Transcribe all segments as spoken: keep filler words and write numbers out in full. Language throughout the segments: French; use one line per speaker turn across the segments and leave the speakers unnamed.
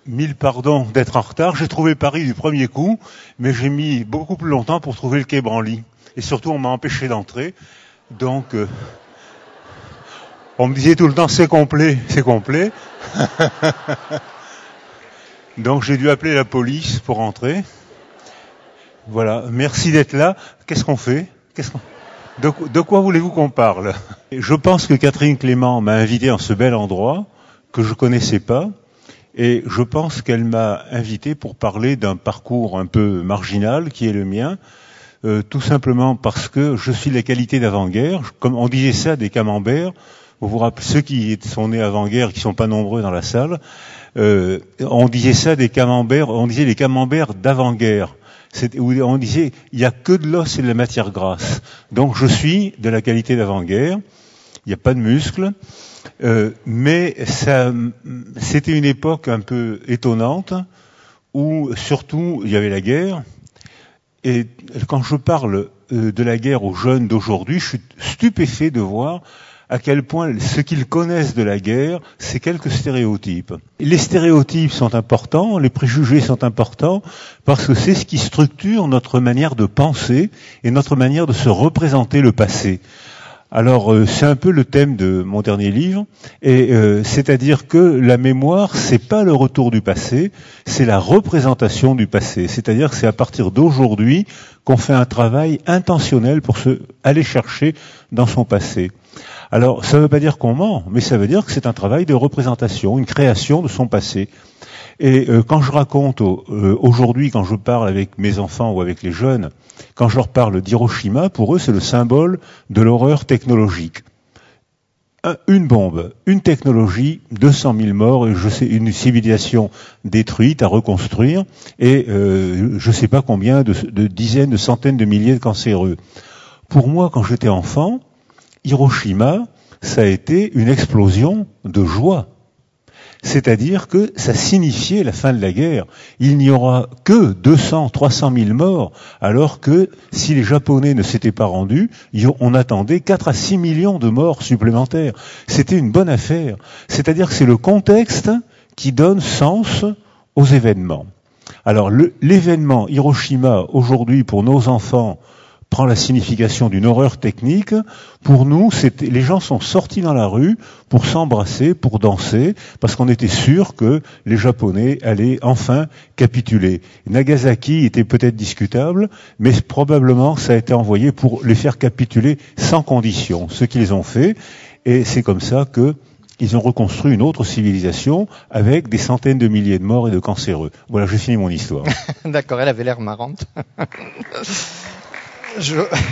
mille pardons d'être en retard. J'ai trouvé Paris du premier coup, mais j'ai mis beaucoup plus longtemps pour trouver le quai Branly. Et surtout, on m'a empêché d'entrer. Donc, euh, on me disait tout le temps, c'est complet, c'est complet. Donc, j'ai dû appeler la police pour entrer. Voilà, merci d'être là. Qu'est-ce qu'on fait Qu'est-ce qu'on... De, de quoi voulez-vous qu'on parle? Je pense que Catherine Clément m'a invité en ce bel endroit que je connaissais pas. Et je pense qu'elle m'a invité pour parler d'un parcours un peu marginal qui est le mien, euh, tout simplement parce que je suis la qualité d'avant-guerre. Comme on disait ça des camemberts, vous vous rappelez, ceux qui sont nés avant-guerre, qui sont pas nombreux dans la salle, euh, on disait ça des camemberts, on disait les camemberts d'avant-guerre. C'est, où on disait, il n'y a que de l'os et de la matière grasse. Donc je suis de la qualité d'avant-guerre, il n'y a pas de muscles. Euh, mais ça, c'était une époque un peu étonnante où surtout il y avait la guerre. Et quand je parle euh, de la guerre aux jeunes d'aujourd'hui, je suis stupéfait de voir à quel point ce qu'ils connaissent de la guerre, c'est quelques stéréotypes. Les stéréotypes sont importants, les préjugés sont importants, parce que c'est ce qui structure notre manière de penser et notre manière de se représenter le passé. Alors, euh, c'est un peu le thème de mon dernier livre, et euh, c'est-à-dire que la mémoire, c'est pas le retour du passé, c'est la représentation du passé. C'est-à-dire que c'est à partir d'aujourd'hui qu'on fait un travail intentionnel pour se aller chercher dans son passé. Alors, ça ne veut pas dire qu'on ment, mais ça veut dire que c'est un travail de représentation, une création de son passé. Et euh, quand je raconte euh, aujourd'hui, quand je parle avec mes enfants ou avec les jeunes, quand je leur parle d'Hiroshima, pour eux, c'est le symbole de l'horreur technologique. Un, une bombe, une technologie, deux cent mille morts, et je sais, une civilisation détruite à reconstruire, et euh, je ne sais pas combien de, de dizaines, de centaines de milliers de cancéreux. Pour moi, quand j'étais enfant, Hiroshima, ça a été une explosion de joie. C'est-à-dire que ça signifiait la fin de la guerre. Il n'y aura que deux cents, trois cent mille morts, alors que si les Japonais ne s'étaient pas rendus, on attendait quatre à six millions de morts supplémentaires. C'était une bonne affaire. C'est-à-dire que c'est le contexte qui donne sens aux événements. Alors le, l'événement Hiroshima, aujourd'hui, pour nos enfants, prend la signification d'une horreur technique. Pour nous, c'était, les gens sont sortis dans la rue pour s'embrasser, pour danser, parce qu'on était sûr que les Japonais allaient enfin capituler. Nagasaki était peut-être discutable, mais probablement ça a été envoyé pour les faire capituler sans condition, ce qu'ils ont fait, et c'est comme ça que ils ont reconstruit une autre civilisation avec des centaines de milliers de morts et de cancéreux. Voilà, j'ai fini mon histoire.
D'accord, elle avait l'air marrante. Je...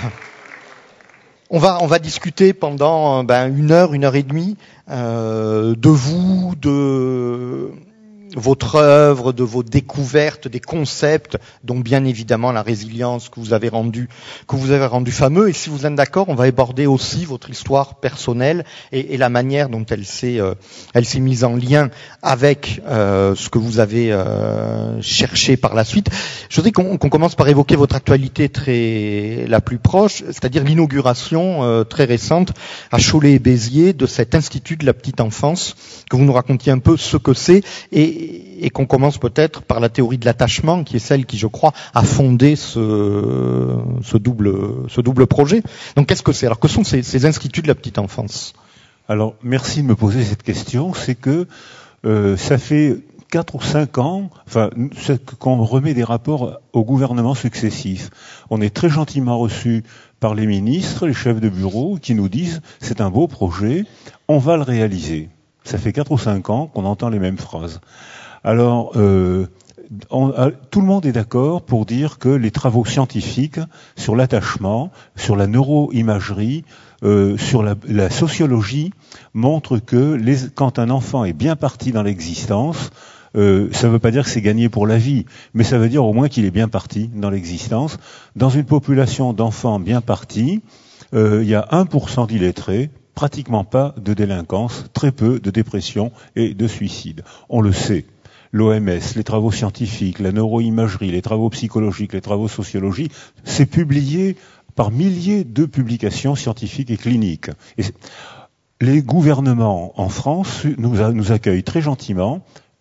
On va on va discuter pendant ben, une heure, une heure et demie euh, de vous, de votre œuvre, de vos découvertes, des concepts, dont bien évidemment la résilience que vous avez rendu, que vous avez rendu fameux. Et si vous êtes d'accord, on va aborder aussi votre histoire personnelle et, et la manière dont elle s'est, euh, elle s'est mise en lien avec euh, ce que vous avez euh, cherché par la suite. Je voudrais qu'on, qu'on commence par évoquer votre actualité très la plus proche, c'est-à-dire l'inauguration euh, très récente à Cholet et Béziers de cet institut de la petite enfance, que vous nous racontiez un peu ce que c'est et et qu'on commence peut-être par la théorie de l'attachement, qui est celle qui, je crois, a fondé ce, ce double, ce double projet. Donc, qu'est-ce que c'est? Alors, que sont ces, ces instituts de la petite enfance?
Alors, merci de me poser cette question. C'est que euh, ça fait quatre ou cinq ans, enfin, qu'on remet des rapports aux gouvernements successifs. On est très gentiment reçus par les ministres, les chefs de bureau, qui nous disent « c'est un beau projet, on va le réaliser ». Ça fait quatre ou cinq ans qu'on entend les mêmes phrases. Alors, euh, on, tout le monde est d'accord pour dire que les travaux scientifiques sur l'attachement, sur la neuroimagerie, euh, sur la, la sociologie montrent que les, quand un enfant est bien parti dans l'existence, euh, ça ne veut pas dire que c'est gagné pour la vie, mais ça veut dire au moins qu'il est bien parti dans l'existence. Dans une population d'enfants bien partis, euh, il y a un pour cent d'illettrés, pratiquement pas de délinquance, très peu de dépression et de suicide. On le sait. L'O M S, les travaux scientifiques, la neuroimagerie, les travaux psychologiques, les travaux sociologiques, c'est publié par milliers de publications scientifiques et cliniques. Et les gouvernements en France nous, a, nous accueillent très gentiment,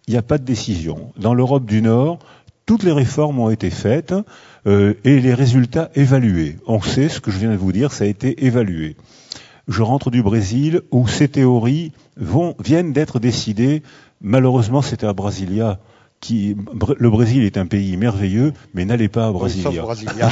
il n'y a pas de décision. Dans l'Europe du Nord, toutes les réformes ont été faites euh, et les résultats évalués. On sait ce que je viens de vous dire, ça a été évalué. Je rentre du Brésil où ces théories vont, viennent d'être décidées. Malheureusement, c'était à Brasilia. Qui, le Brésil est un pays merveilleux, mais n'allez pas à Brasilia.
Oui, sauf Brasilia.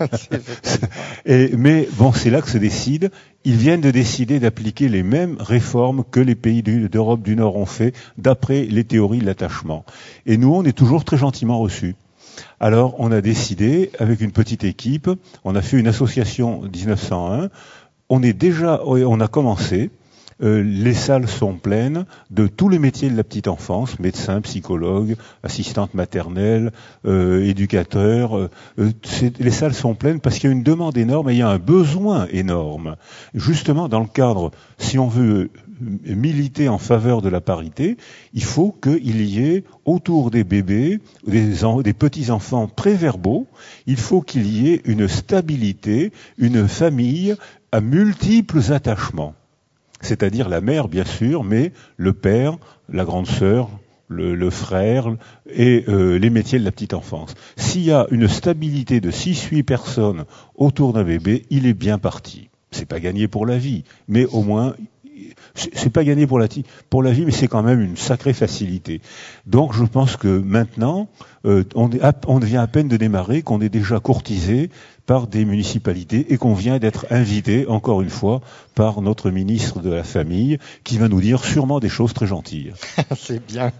Et, mais bon, c'est là que se décide. Ils viennent de décider d'appliquer les mêmes réformes que les pays du, d'Europe du Nord ont fait, d'après les théories de l'attachement. Et nous, on est toujours très gentiment reçus. Alors, on a décidé, avec une petite équipe, on a fait une association dix-neuf cent un. On est déjà, on a commencé. Euh, les salles sont pleines de tous les métiers de la petite enfance, médecins, psychologues, assistantes maternelles, euh, éducateurs. Euh, les salles sont pleines parce qu'il y a une demande énorme et il y a un besoin énorme. Justement, dans le cadre, si on veut militer en faveur de la parité, il faut qu'il y ait autour des bébés, des, en, des petits-enfants préverbaux, il faut qu'il y ait une stabilité, une famille à multiples attachements. C'est-à-dire la mère, bien sûr, mais le père, la grande sœur, le, le frère et euh, les métiers de la petite enfance. S'il y a une stabilité de six huit personnes autour d'un bébé, il est bien parti. C'est pas gagné pour la vie, mais au moins, c'est pas gagné pour la, pour la vie, mais c'est quand même une sacrée facilité. Donc je pense que maintenant, euh, on, est, on vient à peine de démarrer, qu'on est déjà courtisé par des municipalités et qu'on vient d'être invité, encore une fois, par notre ministre de la Famille, qui va nous dire sûrement des choses très gentilles.
C'est bien.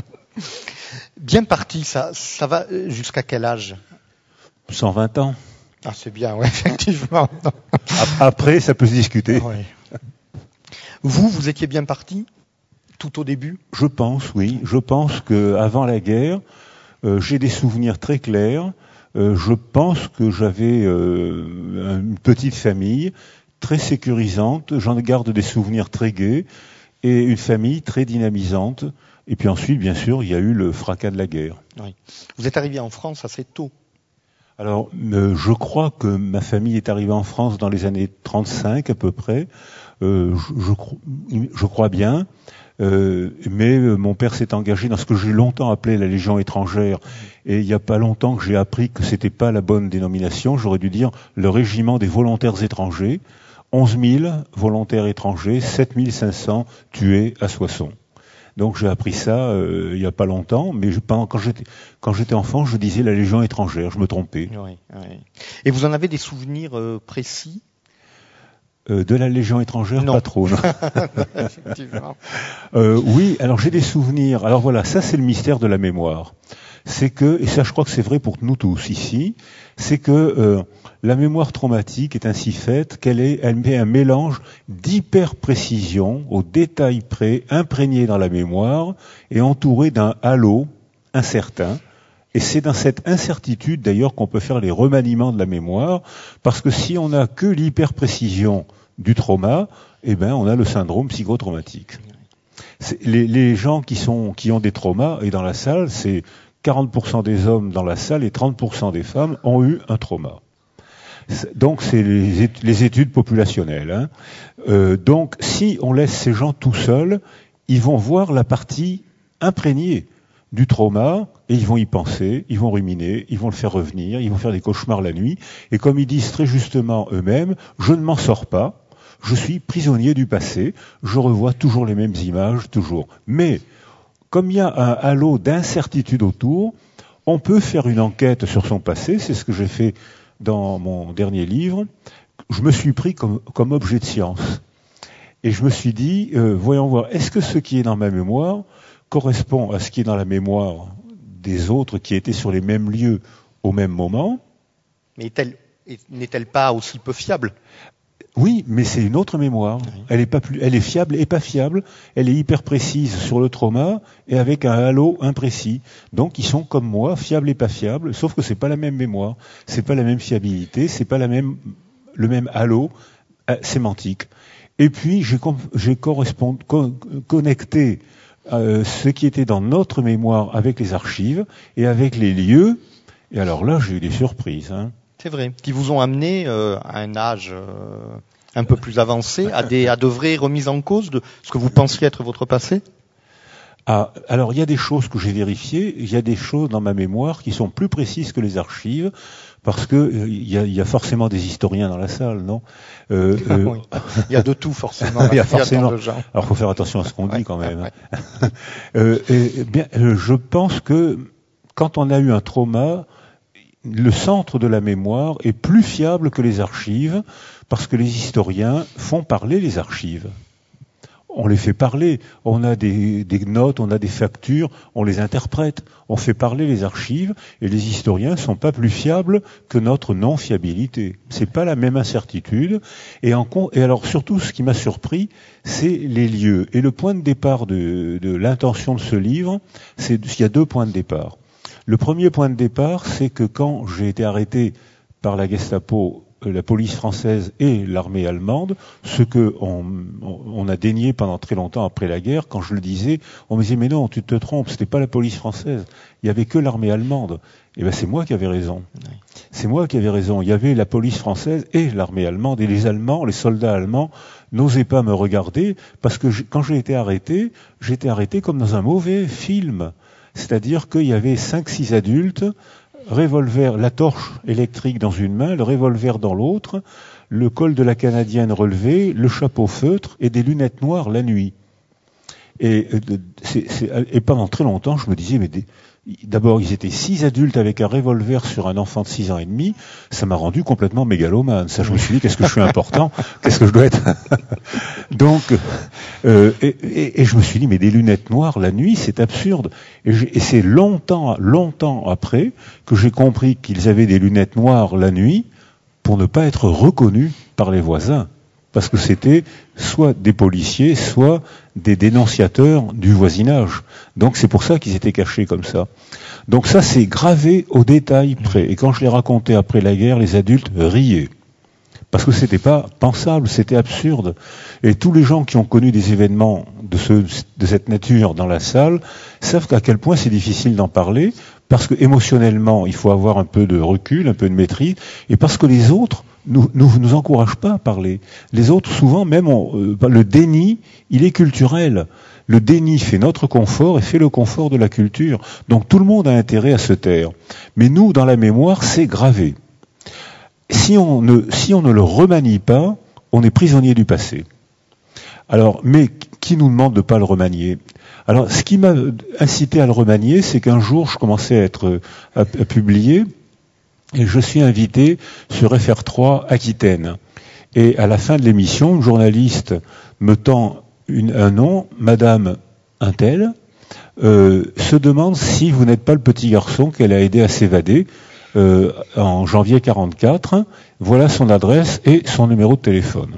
Bien parti, ça, ça va jusqu'à quel âge ?
cent vingt ans.
Ah, c'est bien, ouais, effectivement.
Après, ça peut se discuter.
Ouais. Vous, vous étiez bien parti tout au début ?
Je pense, oui. Je pense qu'avant la guerre, euh, j'ai des souvenirs très clairs. Euh, je pense que j'avais euh, une petite famille très sécurisante. J'en garde des souvenirs très gais et une famille très dynamisante. Et puis ensuite, bien sûr, il y a eu le fracas de la guerre. Oui.
Vous êtes arrivé en France assez tôt.
Alors, euh, je crois que ma famille est arrivée en France dans les années trente-cinq à peu près. Euh, je, je, je crois bien. Euh, mais euh, mon père s'est engagé dans ce que j'ai longtemps appelé la Légion étrangère. Et il n'y a pas longtemps que j'ai appris que c'était pas la bonne dénomination. J'aurais dû dire le régiment des volontaires étrangers. onze mille volontaires étrangers, sept mille cinq cents tués à Soissons. Donc j'ai appris ça euh, il n'y a pas longtemps, mais je, pendant, quand j'étais quand j'étais enfant, je disais la Légion étrangère, je me trompais.
Oui, oui. Et vous en avez des souvenirs euh, précis ?
euh, De la Légion étrangère,
non.
pas trop. Non.
Effectivement.
Euh, oui, alors j'ai des souvenirs. Alors voilà, ça c'est le mystère de la mémoire. C'est que, et ça je crois que c'est vrai pour nous tous ici, c'est que euh, la mémoire traumatique est ainsi faite qu'elle est, elle met un mélange d'hyper-précision, au détail près, imprégné dans la mémoire et entouré d'un halo incertain. Et c'est dans cette incertitude d'ailleurs qu'on peut faire les remaniements de la mémoire, parce que si on n'a que l'hyper-précision du trauma, eh ben on a le syndrome psychotraumatique. C'est, les, les gens qui sont qui ont des traumas, et dans la salle, c'est quarante pour cent des hommes dans la salle et trente pour cent des femmes ont eu un trauma. Donc c'est les, les études populationnelles. Hein. Euh, donc si on laisse ces gens tout seuls, ils vont voir la partie imprégnée du trauma et ils vont y penser, ils vont ruminer, ils vont le faire revenir, ils vont faire des cauchemars la nuit. Et comme ils disent très justement eux-mêmes, je ne m'en sors pas, je suis prisonnier du passé, je revois toujours les mêmes images, toujours. Mais comme il y a un halo d'incertitude autour, on peut faire une enquête sur son passé, c'est ce que j'ai fait dans mon dernier livre. Je me suis pris comme, comme objet de science. Et je me suis dit, euh, voyons voir, est-ce que ce qui est dans ma mémoire correspond à ce qui est dans la mémoire des autres qui étaient sur les mêmes lieux au même moment ?
Mais est-elle, n'est-elle pas aussi peu fiable ?
Oui, mais c'est une autre mémoire. Oui. Elle est pas plus, elle est fiable et pas fiable. Elle est hyper précise sur le trauma et avec un halo imprécis. Donc ils sont comme moi, fiables et pas fiables, sauf que c'est pas la même mémoire, c'est pas la même fiabilité, c'est pas la même, le même halo euh, sémantique. Et puis j'ai, j'ai correspond, con, connecté euh, ce qui était dans notre mémoire avec les archives et avec les lieux. Et alors là, j'ai eu des surprises. Hein.
C'est vrai, qui vous ont amené euh, à un âge euh, un peu plus avancé, à, des, à de vraies remises en cause de ce que vous pensiez être votre passé ?
Ah, alors il y a des choses que j'ai vérifiées, il y a des choses dans ma mémoire qui sont plus précises que les archives, parce que euh, il, y a, il y a forcément des historiens dans la salle, non euh, euh,
oui. Il y a de tout forcément.
Il y a forcément.
De gens.
Alors faut faire attention à ce qu'on dit
ouais,
quand même.
ouais.
euh, et, bien, euh, je pense que quand on a eu un trauma, le centre de la mémoire est plus fiable que les archives, parce que les historiens font parler les archives. On les fait parler, on a des, des notes, on a des factures, on les interprète, on fait parler les archives, et les historiens sont pas plus fiables que notre non-fiabilité. C'est pas la même incertitude, et, en, et alors surtout ce qui m'a surpris, c'est les lieux. Et le point de départ de, de l'intention de ce livre, c'est qu'il y a deux points de départ. Le premier point de départ, c'est que quand j'ai été arrêté par la Gestapo, la police française et l'armée allemande, ce que on, on a dénié pendant très longtemps après la guerre, quand je le disais, on me disait mais non, tu te trompes, c'était pas la police française, il y avait que l'armée allemande. Et ben c'est moi qui avais raison. Oui. C'est moi qui avais raison. Il y avait la police française et l'armée allemande, et les Allemands, les soldats allemands, n'osaient pas me regarder parce que je, quand j'ai été arrêté, j'étais arrêté comme dans un mauvais film. C'est-à-dire qu'il y avait cinq, six adultes, revolver, la torche électrique dans une main, le revolver dans l'autre, le col de la canadienne relevé, le chapeau feutre et des lunettes noires la nuit. Et, c'est, c'est, et pendant très longtemps, je me disais, mais des, d'abord, ils étaient six adultes avec un revolver sur un enfant de six ans et demi. Ça m'a rendu complètement mégalomane. Ça, je me suis dit, qu'est-ce que je suis important? Qu'est-ce que je dois être? Donc, euh, et, et, et je me suis dit, mais des lunettes noires la nuit, c'est absurde. Et, et c'est longtemps, longtemps après que j'ai compris qu'ils avaient des lunettes noires la nuit pour ne pas être reconnus par les voisins. Parce que c'était soit des policiers, soit des dénonciateurs du voisinage. Donc c'est pour ça qu'ils étaient cachés comme ça. Donc ça, c'est gravé au détail près. Et quand je l'ai raconté après la guerre, les adultes riaient. Parce que c'était pas pensable, c'était absurde. Et tous les gens qui ont connu des événements de, ce, de cette nature dans la salle savent qu'à quel point c'est difficile d'en parler, parce que émotionnellement, il faut avoir un peu de recul, un peu de maîtrise, et parce que les autres nous nous, nous encouragent pas à parler. Les autres, souvent, même, on, euh, le déni, il est culturel. Le déni fait notre confort et fait le confort de la culture. Donc tout le monde a intérêt à se taire. Mais nous, dans la mémoire, c'est gravé. Si on ne, si on ne le remanie pas, on est prisonnier du passé. Alors, mais qui nous demande de pas le remanier? Alors, ce qui m'a incité à le remanier, c'est qu'un jour, je commençais à être à, à publier, et je suis invité sur F R trois Aquitaine. Et à la fin de l'émission, une journaliste me tend une, un nom, Madame Untel, euh, se demande si vous n'êtes pas le petit garçon qu'elle a aidé à s'évader euh, en janvier quarante-quatre. Voilà son adresse et son numéro de téléphone.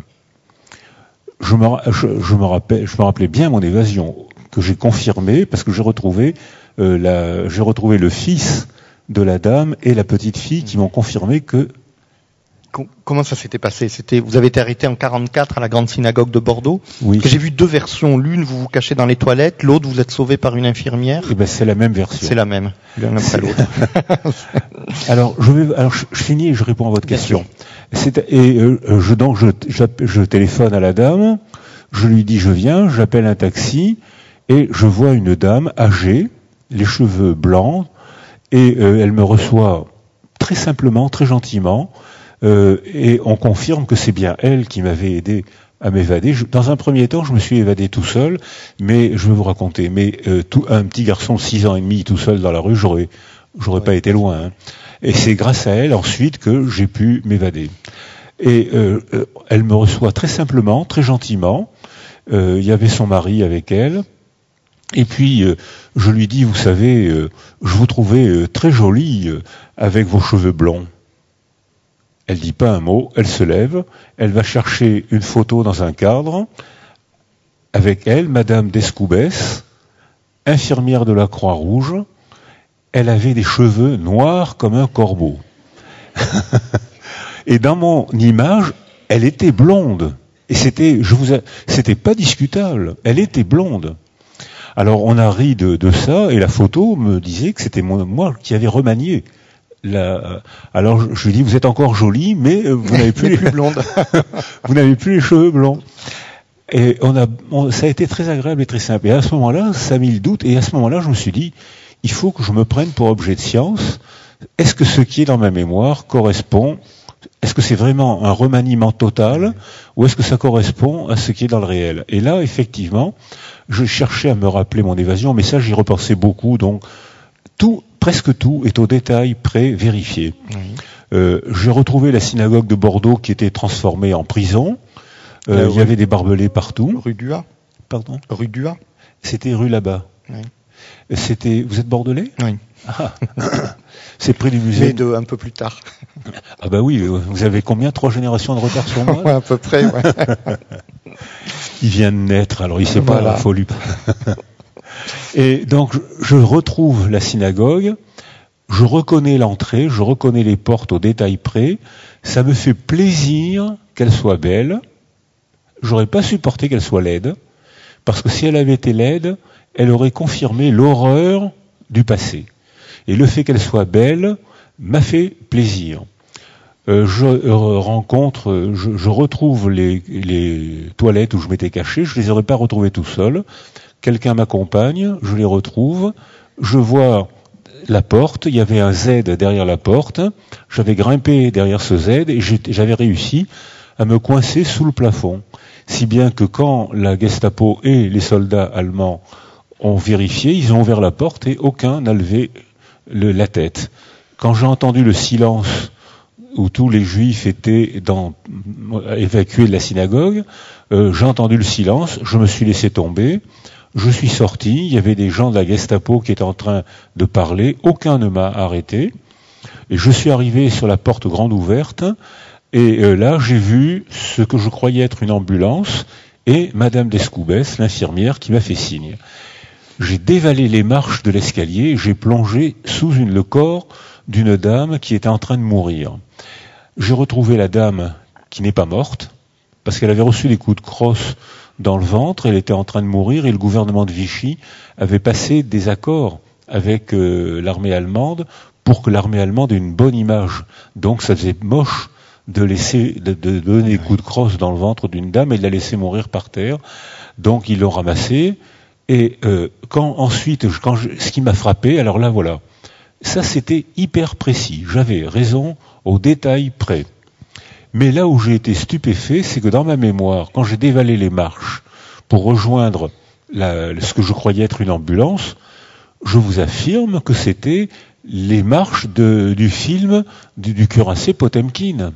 Je me, je, je me rappelle, je me rappelais bien mon évasion que j'ai confirmée parce que j'ai retrouvé, euh, la, j'ai retrouvé le fils de la dame et la petite fille qui m'ont confirmé que.
Comment ça s'était passé? C'était, vous avez été arrêté en quarante-quatre à la grande synagogue de Bordeaux.
Oui.
Parce que j'ai vu deux versions. L'une, vous vous cachez dans les toilettes. L'autre, vous êtes sauvé par une infirmière.
Eh ben, c'est la même version.
C'est la même. L'un après l'autre.
alors, je vais, alors, je, je finis et je réponds à votre Bien question. C'est, et, euh, je, donc, je, je, je téléphone à la dame. Je lui dis, je viens, j'appelle un taxi et je vois une dame âgée, les cheveux blancs, et euh, elle me reçoit très simplement, très gentiment. Euh, et on confirme que c'est bien elle qui m'avait aidé à m'évader. Je, dans un premier temps, je me suis évadé tout seul, mais je vais vous raconter. Mais euh, tout, un petit garçon de six ans et demi tout seul dans la rue, j'aurais, j'aurais ouais. pas été loin. Hein. Et c'est grâce à elle ensuite que j'ai pu m'évader. Et euh, euh, elle me reçoit très simplement, très gentiment. Euh, il y avait son mari avec elle. Et puis euh, je lui dis, vous savez, euh, je vous trouvais euh, très jolie euh, avec vos cheveux blonds. Elle dit pas un mot, elle se lève, elle va chercher une photo dans un cadre. Avec elle, Madame Descoubès, infirmière de la Croix-Rouge, elle avait des cheveux noirs comme un corbeau. Et dans mon image, elle était blonde. Et c'était, je vous, a, c'était pas discutable. Elle était blonde. Alors on a ri de, de ça, et la photo me disait que c'était moi, moi qui avais remanié. La, alors je, je lui dis, vous êtes encore jolie, mais vous n'avez plus les
plus blonde.
vous n'avez plus les cheveux blonds. Et on a, on, ça a été très agréable et très simple. Et à ce moment-là, ça a mis le doute. Et à ce moment-là, je me suis dit, il faut que je me prenne pour objet de science. Est-ce que ce qui est dans ma mémoire correspond, est-ce que c'est vraiment un remaniement total, ou est-ce que ça correspond à ce qui est dans le réel? Et là, effectivement, je cherchais à me rappeler mon évasion, mais ça, j'y repensais beaucoup. Donc, tout, presque tout est au détail près vérifié. Oui. Euh, j'ai retrouvé la synagogue de Bordeaux qui était transformée en prison. Euh, il y avait des barbelés partout.
Rue Dua.
Pardon.
Rue Dua.
C'était rue là-bas.
Oui.
C'était. Vous êtes bordelais?
Oui.
Ah. C'est près du musée.
Mais de un peu plus tard.
Ah bah oui. Vous avez combien? Trois générations de retard sur moi?
Ouais, à peu près. Ouais.
Il vient de naître, alors il sait pas.
Voilà.
Faut lui. Et donc je retrouve la synagogue. Je reconnais l'entrée. Je reconnais les portes au détail près. Ça me fait plaisir qu'elle soit belle. J'aurais pas supporté qu'elle soit laide, parce que si elle avait été laide, elle aurait confirmé l'horreur du passé. Et le fait qu'elle soit belle m'a fait plaisir. Euh, je euh, rencontre, je, je retrouve les, les toilettes où je m'étais caché, je les aurais pas retrouvées tout seul. Quelqu'un m'accompagne, je les retrouve, je vois la porte, il y avait un Z derrière la porte, j'avais grimpé derrière ce Z et j'avais réussi à me coincer sous le plafond. Si bien que quand la Gestapo et les soldats allemands ont vérifié, ils ont ouvert la porte et aucun n'a levé le, la tête. Quand j'ai entendu le silence où tous les juifs étaient dans, évacués de la synagogue, euh, j'ai entendu le silence, je me suis laissé tomber, je suis sorti, il y avait des gens de la Gestapo qui étaient en train de parler, aucun ne m'a arrêté, et je suis arrivé sur la porte grande ouverte. Et euh, là, j'ai vu ce que je croyais être une ambulance et Madame Descoubès, l'infirmière, qui m'a fait signe. J'ai dévalé les marches de l'escalier et j'ai plongé sous une, le corps d'une dame qui était en train de mourir. J'ai retrouvé la dame qui n'est pas morte, parce qu'elle avait reçu des coups de crosse dans le ventre, elle était en train de mourir et le gouvernement de Vichy avait passé des accords avec euh, l'armée allemande pour que l'armée allemande ait une bonne image. Donc ça faisait moche de laisser, de, de donner des coups de crosse dans le ventre d'une dame et de la laisser mourir par terre. Donc ils l'ont ramassée. Et euh, quand ensuite, quand je, ce qui m'a frappé, alors là voilà, ça c'était hyper précis. J'avais raison au détail près. Mais là où j'ai été stupéfait, c'est que dans ma mémoire, quand j'ai dévalé les marches pour rejoindre la, ce que je croyais être une ambulance, je vous affirme que c'était les marches de, du film du, du cuirassé Potemkin.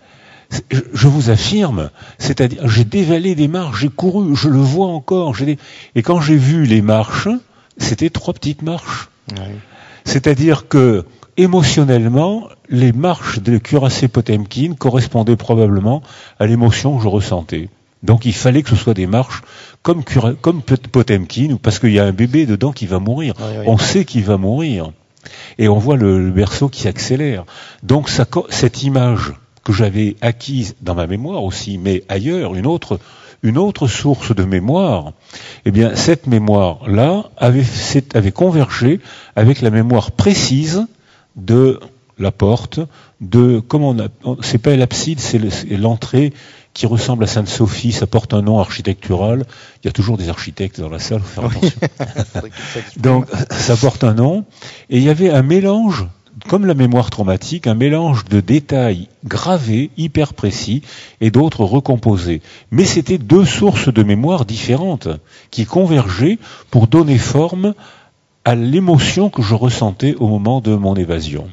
Je, je vous affirme, c'est-à-dire, j'ai dévalé des marches, j'ai couru, je le vois encore, j'ai des... et quand j'ai vu les marches, c'était trois petites marches. Oui. C'est-à-dire que, émotionnellement, les marches de cuirassé Potemkin correspondaient probablement à l'émotion que je ressentais. Donc il fallait que ce soit des marches comme, cura... comme Potemkin, parce qu'il y a un bébé dedans qui va mourir. Oui, oui. On sait qu'il va mourir. Et on voit le, le berceau qui s'accélère. Donc ça, cette image que j'avais acquise dans ma mémoire aussi, mais ailleurs, une autre, une autre source de mémoire, eh bien, cette mémoire-là avait, avait convergé avec la mémoire précise de la porte, de, comment on a, c'est pas l'abside, c'est, le, c'est l'entrée qui ressemble à Sainte-Sophie, ça porte un nom architectural. Il y a toujours des architectes dans la salle, faut faire attention. Donc, ça porte un nom. Et il y avait un mélange, comme la mémoire traumatique, un mélange de détails gravés, hyper précis, et d'autres recomposés. Mais c'était deux sources de mémoire différentes, qui convergeaient pour donner forme à l'émotion que je ressentais au moment de mon évasion.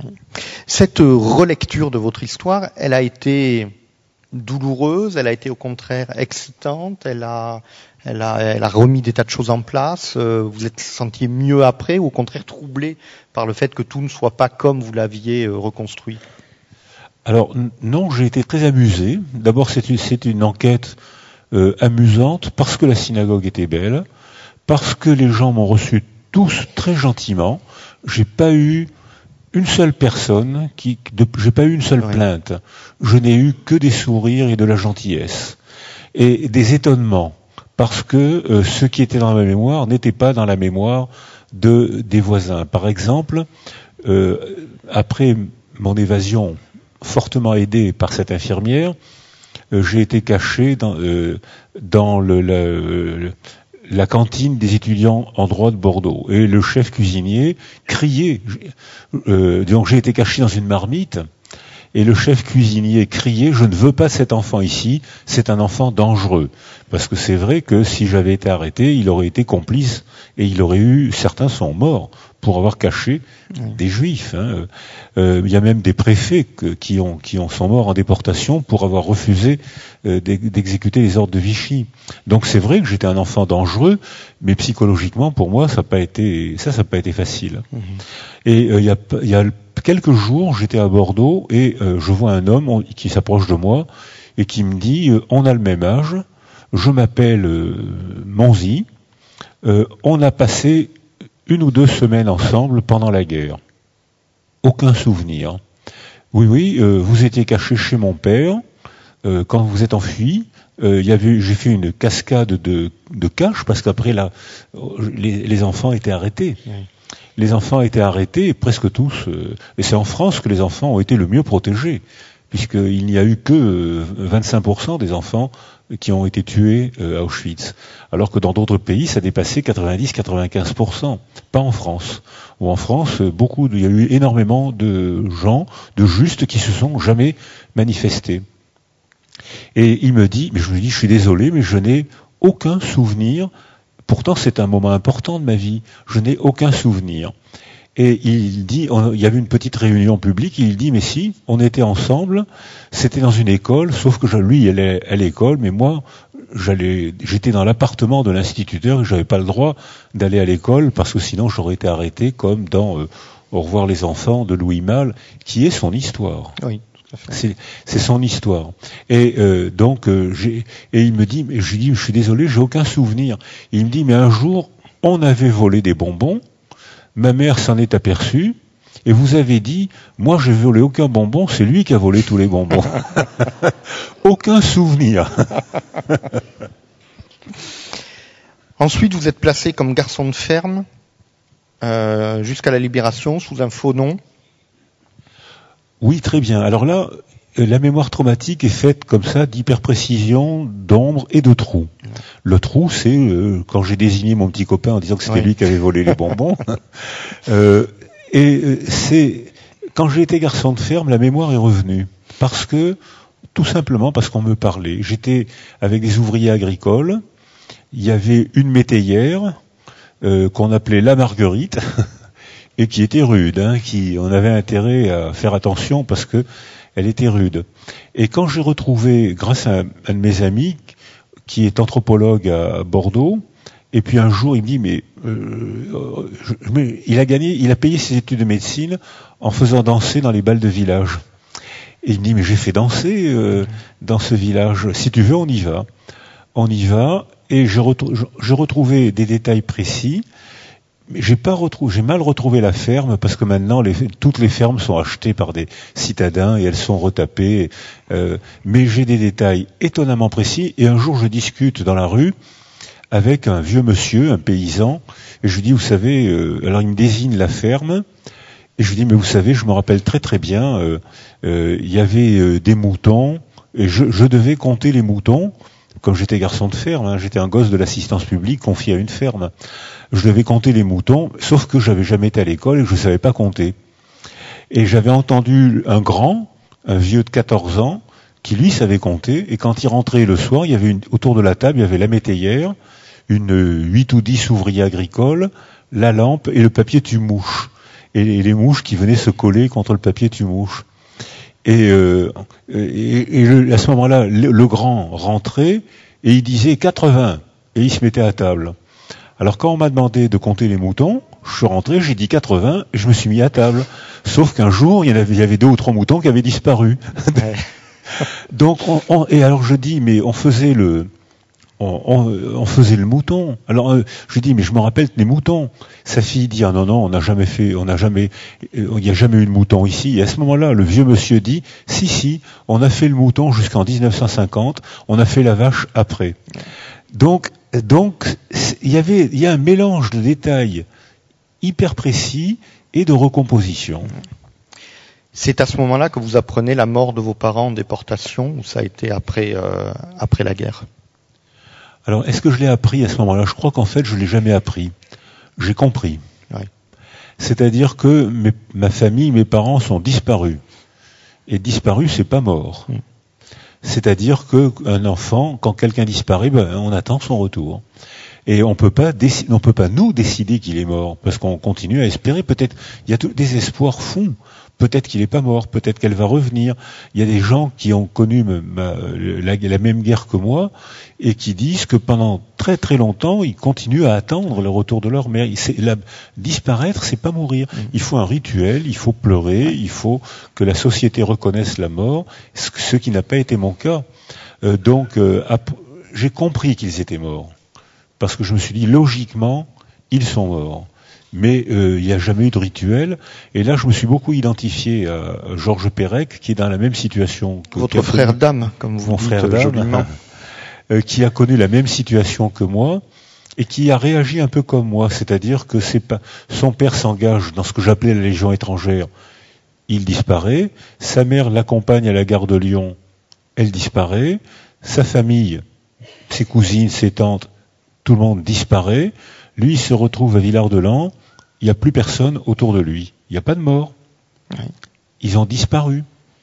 Cette relecture de votre histoire, elle a été douloureuse, elle a été au contraire excitante, elle a, elle a, elle a remis des tas de choses en place. Vous êtes senti mieux après ou au contraire troublé par le fait que tout ne soit pas comme vous l'aviez reconstruit?
Alors non, j'ai été très amusé. D'abord, c'est une, c'est une enquête euh, amusante parce que la synagogue était belle, parce que les gens m'ont reçu tous très gentiment. J'ai pas eu une seule personne qui, de, j'ai pas eu une seule oui. plainte. Je n'ai eu que des sourires et de la gentillesse et des étonnements parce que euh, ce qui était dans ma mémoire n'était pas dans la mémoire de des voisins. Par exemple, euh, après mon évasion, fortement aidée par cette infirmière, euh, j'ai été caché dans, euh, dans le, le, la cantine des étudiants en droit de Bordeaux. Et le chef cuisinier criait, euh, donc j'ai été caché dans une marmite, et le chef cuisinier criait « Je ne veux pas cet enfant ici, c'est un enfant dangereux ». Parce que c'est vrai que si j'avais été arrêté, il aurait été complice, et il aurait eu, certains sont morts pour avoir caché oui. des juifs. Hein. Euh, il y a même des préfets que, qui, ont, qui ont, sont morts en déportation pour avoir refusé euh, d'exécuter les ordres de Vichy. Donc c'est vrai que j'étais un enfant dangereux, mais psychologiquement, pour moi, ça n'a pas été, ça, ça n'a pas été facile. Mmh. Et euh, il y a, il y a quelques jours, j'étais à Bordeaux et euh, je vois un homme on, qui s'approche de moi et qui me dit euh, « On a le même âge, je m'appelle euh, Monzi, euh, on a passé une ou deux semaines ensemble pendant la guerre. Aucun souvenir. Oui, oui, euh, vous étiez caché chez mon père euh, quand vous êtes enfui. Euh, y avait, j'ai fait une cascade de, de cache parce qu'après là, les, les enfants étaient arrêtés. Oui. Les enfants étaient arrêtés, presque tous. Euh, et c'est en France que les enfants ont été le mieux protégés, puisqu'il n'y a eu que euh, vingt-cinq pour cent des enfants qui ont été tués euh, à Auschwitz, alors que dans d'autres pays, ça dépassait quatre-vingt-dix à quatre-vingt-quinze pour cent. Pas en France. Ou en France, beaucoup, il y a eu énormément de gens, de justes, qui se sont jamais manifestés. Et il me dit, mais je me dis, je suis désolé, mais je n'ai aucun souvenir. Pourtant, c'est un moment important de ma vie. Je n'ai aucun souvenir. Et il dit, on, il y avait une petite réunion publique, il dit, mais si, on était ensemble, c'était dans une école, sauf que je, lui, il allait à l'école, mais moi, j'allais, j'étais dans l'appartement de l'instituteur et j'avais pas le droit d'aller à l'école parce que sinon j'aurais été arrêté, comme dans euh, Au revoir les enfants de Louis Malle, qui est son histoire.
Oui.
C'est, c'est son histoire. Et euh, donc, euh, j'ai, et il me dit, mais je lui dis, je suis désolé, j'ai aucun souvenir. Et il me dit, mais un jour, on avait volé des bonbons, ma mère s'en est aperçue, et vous avez dit, moi j'ai volé aucun bonbon, c'est lui qui a volé tous les bonbons. Aucun souvenir.
Ensuite, vous êtes placé comme garçon de ferme euh, jusqu'à la libération sous un faux nom.
Oui, très bien. Alors là, la mémoire traumatique est faite comme ça, d'hyperprécision, d'ombre et de trous. Le trou, c'est euh, quand j'ai désigné mon petit copain en disant que c'était oui. lui qui avait volé les bonbons. euh, et euh, c'est quand j'ai été garçon de ferme, la mémoire est revenue. Parce que, tout simplement parce qu'on me parlait. J'étais avec des ouvriers agricoles, il y avait une métayère euh, qu'on appelait la Marguerite, et qui était rude, hein, qui, on avait intérêt à faire attention parce que elle était rude. Et quand j'ai retrouvé, grâce à un, un de mes amis, qui est anthropologue à Bordeaux, et puis un jour il me dit, mais, euh, je, mais il a gagné, il a payé ses études de médecine en faisant danser dans les bals de village. Et il me dit, mais j'ai fait danser euh, dans ce village. Si tu veux, on y va. On y va, et j'ai retrou- retrouvé des détails précis. Mais j'ai pas retrouvé, j'ai mal retrouvé la ferme parce que maintenant les, toutes les fermes sont achetées par des citadins et elles sont retapées. Euh, mais j'ai des détails étonnamment précis. Et un jour, je discute dans la rue avec un vieux monsieur, un paysan, et je lui dis, vous savez, euh, alors il me désigne la ferme, et je lui dis, mais vous savez, je me rappelle très très bien, euh, euh, il y avait euh, des moutons, et je, je devais compter les moutons. Comme j'étais garçon de ferme, hein, j'étais un gosse de l'assistance publique confié à une ferme. Je devais compter les moutons, sauf que j'avais jamais été à l'école et que je ne savais pas compter. Et j'avais entendu un grand, un vieux de quatorze ans, qui lui savait compter, et quand il rentrait le soir, il y avait une, autour de la table, il y avait la métayère, une huit ou dix ouvriers agricoles, la lampe et le papier tue-mouche. Et, et les mouches qui venaient se coller contre le papier tue-mouche. Et, euh, et, et le, à ce moment-là, le, le grand rentrait et il disait quatre-vingts et il se mettait à table. Alors quand on m'a demandé de compter les moutons, je suis rentré, j'ai dit quatre-vingts et je me suis mis à table. Sauf qu'un jour, il y, en avait, il y avait deux ou trois moutons qui avaient disparu. Ouais. Donc, on, on, et alors je dis, mais on faisait le, on, on, on faisait le mouton. Alors euh, je dis, mais je me rappelle les moutons. Sa fille dit, ah non non, on n'a jamais fait, on n'a jamais, il n'y a jamais eu de mouton ici. Et à ce moment-là, le vieux monsieur dit, si si, on a fait le mouton jusqu'en dix-neuf cent cinquante, on a fait la vache après. Donc donc il y avait, il y a un mélange de détails hyper précis et de recomposition.
C'est à ce moment-là que vous apprenez la mort de vos parents en déportation, ou ça a été après, euh, après la guerre?
Alors, est-ce que je l'ai appris à ce moment-là? Je crois qu'en fait, je l'ai jamais appris. J'ai compris.
Ouais.
C'est-à-dire que mes, ma famille, mes parents sont disparus. Et disparus, c'est pas mort. Mm. C'est-à-dire que un enfant, quand quelqu'un disparaît, ben, on attend son retour. Et on peut pas décider, on peut pas nous décider qu'il est mort, parce qu'on continue à espérer. Peut-être, il y a tout, des espoirs fous. Peut-être qu'il est pas mort, peut-être qu'elle va revenir. Il y a des gens qui ont connu ma, la, la même guerre que moi et qui disent que pendant très très longtemps, ils continuent à attendre le retour de leur mère. C'est, la, disparaître, c'est pas mourir. Il faut un rituel, il faut pleurer, il faut que la société reconnaisse la mort, ce qui n'a pas été mon cas. Euh, donc, euh, ap- j'ai compris qu'ils étaient morts, parce que je me suis dit, logiquement, ils sont morts. Mais euh, il n'y a jamais eu de rituel. Et là, je me suis beaucoup identifié à Georges Perec, qui est dans la même situation que
votre frère connu, d'âme, comme vous
mon
dites
frère d'âme, euh, qui a connu la même situation que moi et qui a réagi un peu comme moi, c'est-à-dire que c'est pas son père s'engage dans ce que j'appelais la Légion étrangère, il disparaît. Sa mère l'accompagne à la gare de Lyon, elle disparaît. Sa famille, ses cousines, ses tantes, tout le monde disparaît. Lui, il se retrouve à Villard-de-Lans, il n'y a plus personne autour de lui. Il n'y a pas de mort. Oui. Ils ont disparu.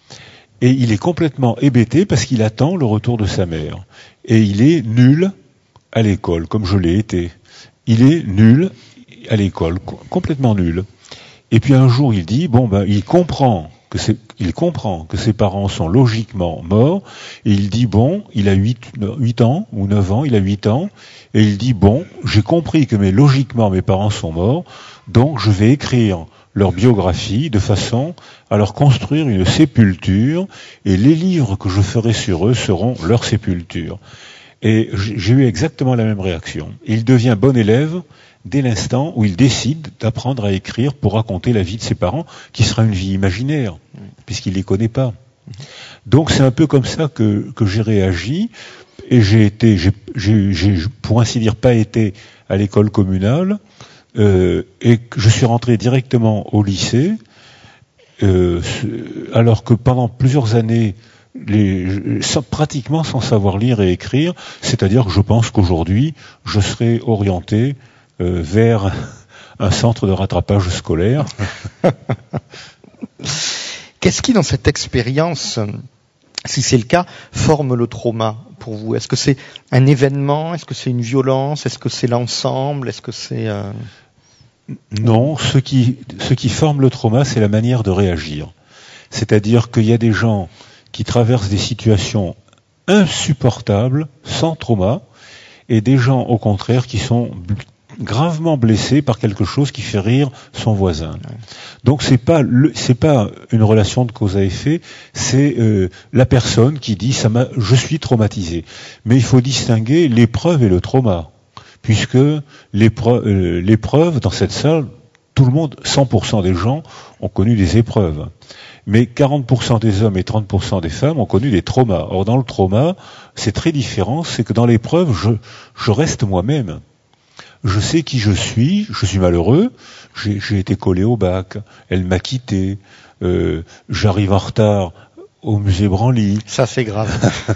Et il est complètement hébété parce qu'il attend le retour de sa mère. Et il est nul à l'école, comme je l'ai été. Il est nul à l'école, complètement nul. Et puis un jour, il dit, bon, ben, il comprend que c'est, il comprend que ses parents sont logiquement morts, et il dit, bon, il a huit, huit ans, ou neuf ans, il a huit ans, et il dit, bon, j'ai compris que mais logiquement mes parents sont morts, donc je vais écrire leur biographie de façon à leur construire une sépulture, et les livres que je ferai sur eux seront leur sépulture. Et j'ai eu exactement la même réaction. Il devient bon élève dès l'instant où il décide d'apprendre à écrire pour raconter la vie de ses parents, qui sera une vie imaginaire, puisqu'il ne les connaît pas. Donc c'est un peu comme ça que, que j'ai réagi, et j'ai été, j'ai, j'ai, j'ai, pour ainsi dire, pas été à l'école communale, euh, et que je suis rentré directement au lycée, euh, alors que pendant plusieurs années, les, sans, pratiquement sans savoir lire et écrire, c'est-à-dire que je pense qu'aujourd'hui, je serai orienté euh, vers un centre de rattrapage scolaire.
Qu'est-ce qui, dans cette expérience, si c'est le cas, forme le trauma pour vous? Est-ce que c'est un événement? Est-ce que c'est une violence? Est-ce que c'est l'ensemble? Est-ce que c'est... Euh...
Non, ce qui, ce qui forme le trauma, c'est la manière de réagir. C'est-à-dire qu'il y a des gens qui traversent des situations insupportables, sans trauma, et des gens, au contraire, qui sont gravement blessé par quelque chose qui fait rire son voisin. Donc c'est pas le, c'est pas une relation de cause à effet, c'est euh, la personne qui dit ça m'a, je suis traumatisé. Mais il faut distinguer l'épreuve et le trauma, puisque l'épreuve, euh, l'épreuve dans cette salle, tout le monde, cent pour cent des gens ont connu des épreuves. Mais quarante pour cent des hommes et trente pour cent des femmes ont connu des traumas. Or dans le trauma, c'est très différent, c'est que dans l'épreuve, je, je reste moi-même. Je sais qui je suis, je suis malheureux, j'ai, j'ai été collé au bac, elle m'a quitté, euh, j'arrive en retard au musée Branly.
Ça c'est grave.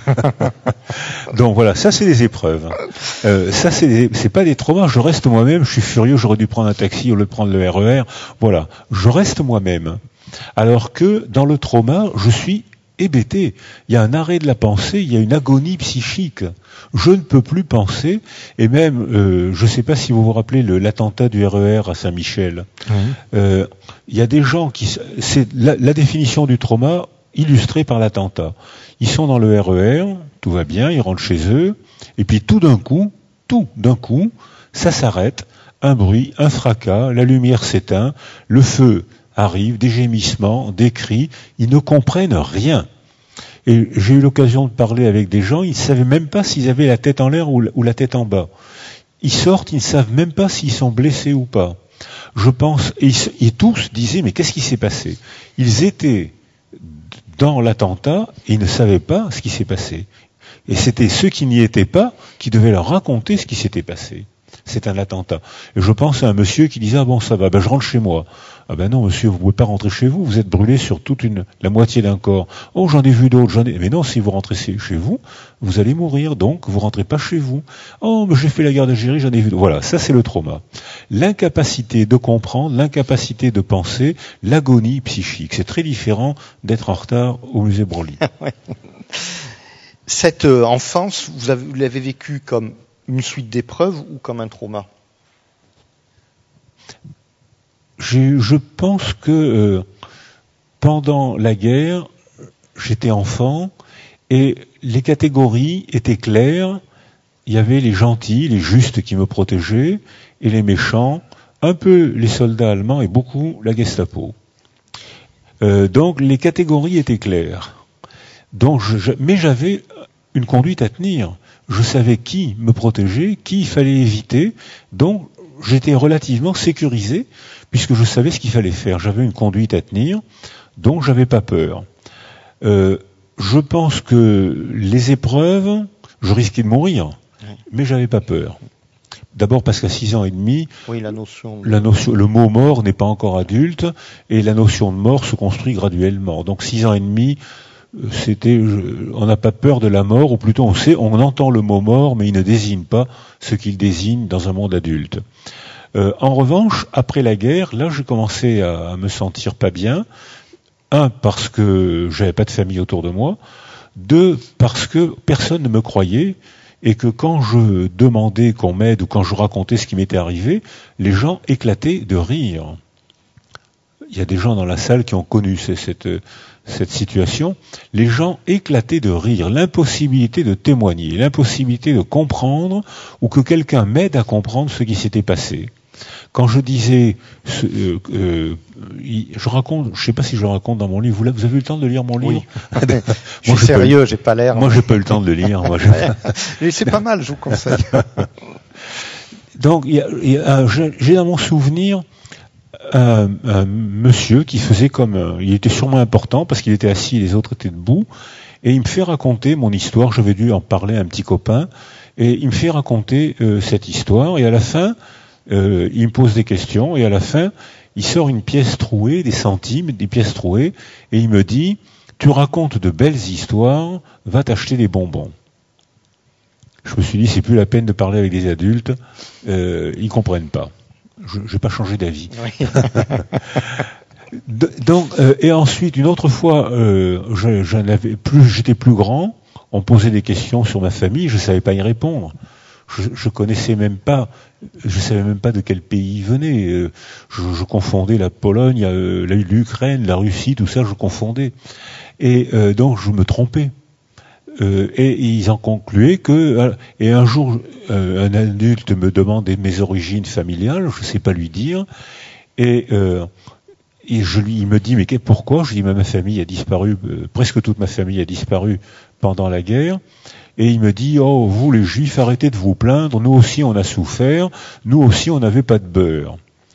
Donc voilà, ça c'est des épreuves. Euh, ça c'est, des, c'est pas des traumas, je reste moi-même, je suis furieux, j'aurais dû prendre un taxi au lieu de prendre le R E R. Voilà, je reste moi-même. Alors que dans le trauma, je suis hébété. Il y a un arrêt de la pensée, il y a une agonie psychique. Je ne peux plus penser, et même, euh, je ne sais pas si vous vous rappelez le, l'attentat du R E R à Saint-Michel. Mmh. Euh, il y a des gens qui... C'est la, la définition du trauma illustrée par l'attentat. Ils sont dans le R E R, tout va bien, ils rentrent chez eux, et puis tout d'un coup, tout d'un coup, ça s'arrête, un bruit, un fracas, la lumière s'éteint, le feu arrive, des gémissements, des cris, ils ne comprennent rien. Et j'ai eu l'occasion de parler avec des gens, ils ne savaient même pas s'ils avaient la tête en l'air ou la tête en bas. Ils sortent, ils ne savent même pas s'ils sont blessés ou pas. Je pense, et, ils, et tous disaient, mais qu'est-ce qui s'est passé? Ils étaient dans l'attentat et ils ne savaient pas ce qui s'est passé. Et c'était ceux qui n'y étaient pas qui devaient leur raconter ce qui s'était passé. C'est un attentat. Et je pense à un monsieur qui disait, ah bon, ça va, ben je rentre chez moi. Ah ben non, monsieur, vous pouvez pas rentrer chez vous, vous êtes brûlé sur toute une, la moitié d'un corps. Oh, j'en ai vu d'autres, j'en ai, mais non, si vous rentrez chez vous, vous allez mourir, donc vous rentrez pas chez vous. Oh, mais j'ai fait la guerre d'Algérie, j'en ai vu d'autres. Voilà, ça c'est le trauma. L'incapacité de comprendre, l'incapacité de penser, l'agonie psychique. C'est très différent d'être en retard au musée Broglie.
Cette euh, enfance, vous, avez, vous l'avez vécue comme une suite d'épreuves ou comme un trauma?
Je, je pense que euh, pendant la guerre, j'étais enfant et les catégories étaient claires. Il y avait les gentils, les justes qui me protégeaient et les méchants, un peu les soldats allemands et beaucoup la Gestapo. Euh, donc les catégories étaient claires. Donc, je, mais j'avais une conduite à tenir. Je savais qui me protéger, qui il fallait éviter. Donc j'étais relativement sécurisé puisque je savais ce qu'il fallait faire. J'avais une conduite à tenir, donc j'avais pas peur. Euh, je pense que les épreuves, je risquais de mourir, mais j'avais pas peur. D'abord parce qu'à six ans et demi,
oui, la notion, de...
la notion, le mot mort n'est pas encore adulte et la notion de mort se construit graduellement. Donc six ans et demi, c'était, on n'a pas peur de la mort, ou plutôt on sait, on entend le mot mort, mais il ne désigne pas ce qu'il désigne dans un monde adulte. Euh, en revanche, après la guerre, là, j'ai commencé à, à me sentir pas bien. Un, parce que j'avais pas de famille autour de moi. Deux, parce que personne ne me croyait et que quand je demandais qu'on m'aide ou quand je racontais ce qui m'était arrivé, les gens éclataient de rire. Il y a des gens dans la salle qui ont connu cette, cette situation. Les gens éclataient de rire. L'impossibilité de témoigner, l'impossibilité de comprendre ou que quelqu'un m'aide à comprendre ce qui s'était passé. Quand je disais, euh, euh, je raconte, je sais pas si je le raconte dans mon livre. Vous, vous avez eu le temps de lire mon livre?
Oui. Je suis sérieux, j'ai pas l'air.
Moi, j'ai pas eu le temps de le lire. Moi,
mais c'est pas mal, je vous conseille.
Donc, il y a, il y a, j'ai dans mon souvenir un, un monsieur qui faisait comme, il était sûrement important parce qu'il était assis et les autres étaient debout, et il me fait raconter mon histoire. J'avais dû en parler à un petit copain, et il me fait raconter euh, cette histoire, et à la fin. Euh, il me pose des questions et à la fin, il sort une pièce trouée, des centimes, des pièces trouées, et il me dit, tu racontes de belles histoires, va t'acheter des bonbons. Je me suis dit, c'est plus la peine de parler avec des adultes, euh, ils comprennent pas. Je n'ai pas changé d'avis. Oui. Donc, euh, et ensuite, une autre fois, euh, je, je n'avais plus, j'étais plus grand, on me posait des questions sur ma famille, je savais pas y répondre. Je, je connaissais même pas, je savais même pas de quel pays il venait. Euh, je, je confondais la Pologne, euh, l'Ukraine, la Russie, tout ça, je confondais. Et euh, donc je me trompais. Euh, et ils en concluaient que. Et un jour, euh, un adulte me demandait mes origines familiales, je sais pas lui dire, et, euh, et je lui, il me dit mais pourquoi? Je dis mais ma famille a disparu, euh, presque toute ma famille a disparu pendant la guerre. Et il me dit, oh, vous les Juifs, arrêtez de vous plaindre, nous aussi on a souffert, nous aussi on n'avait pas de beurre.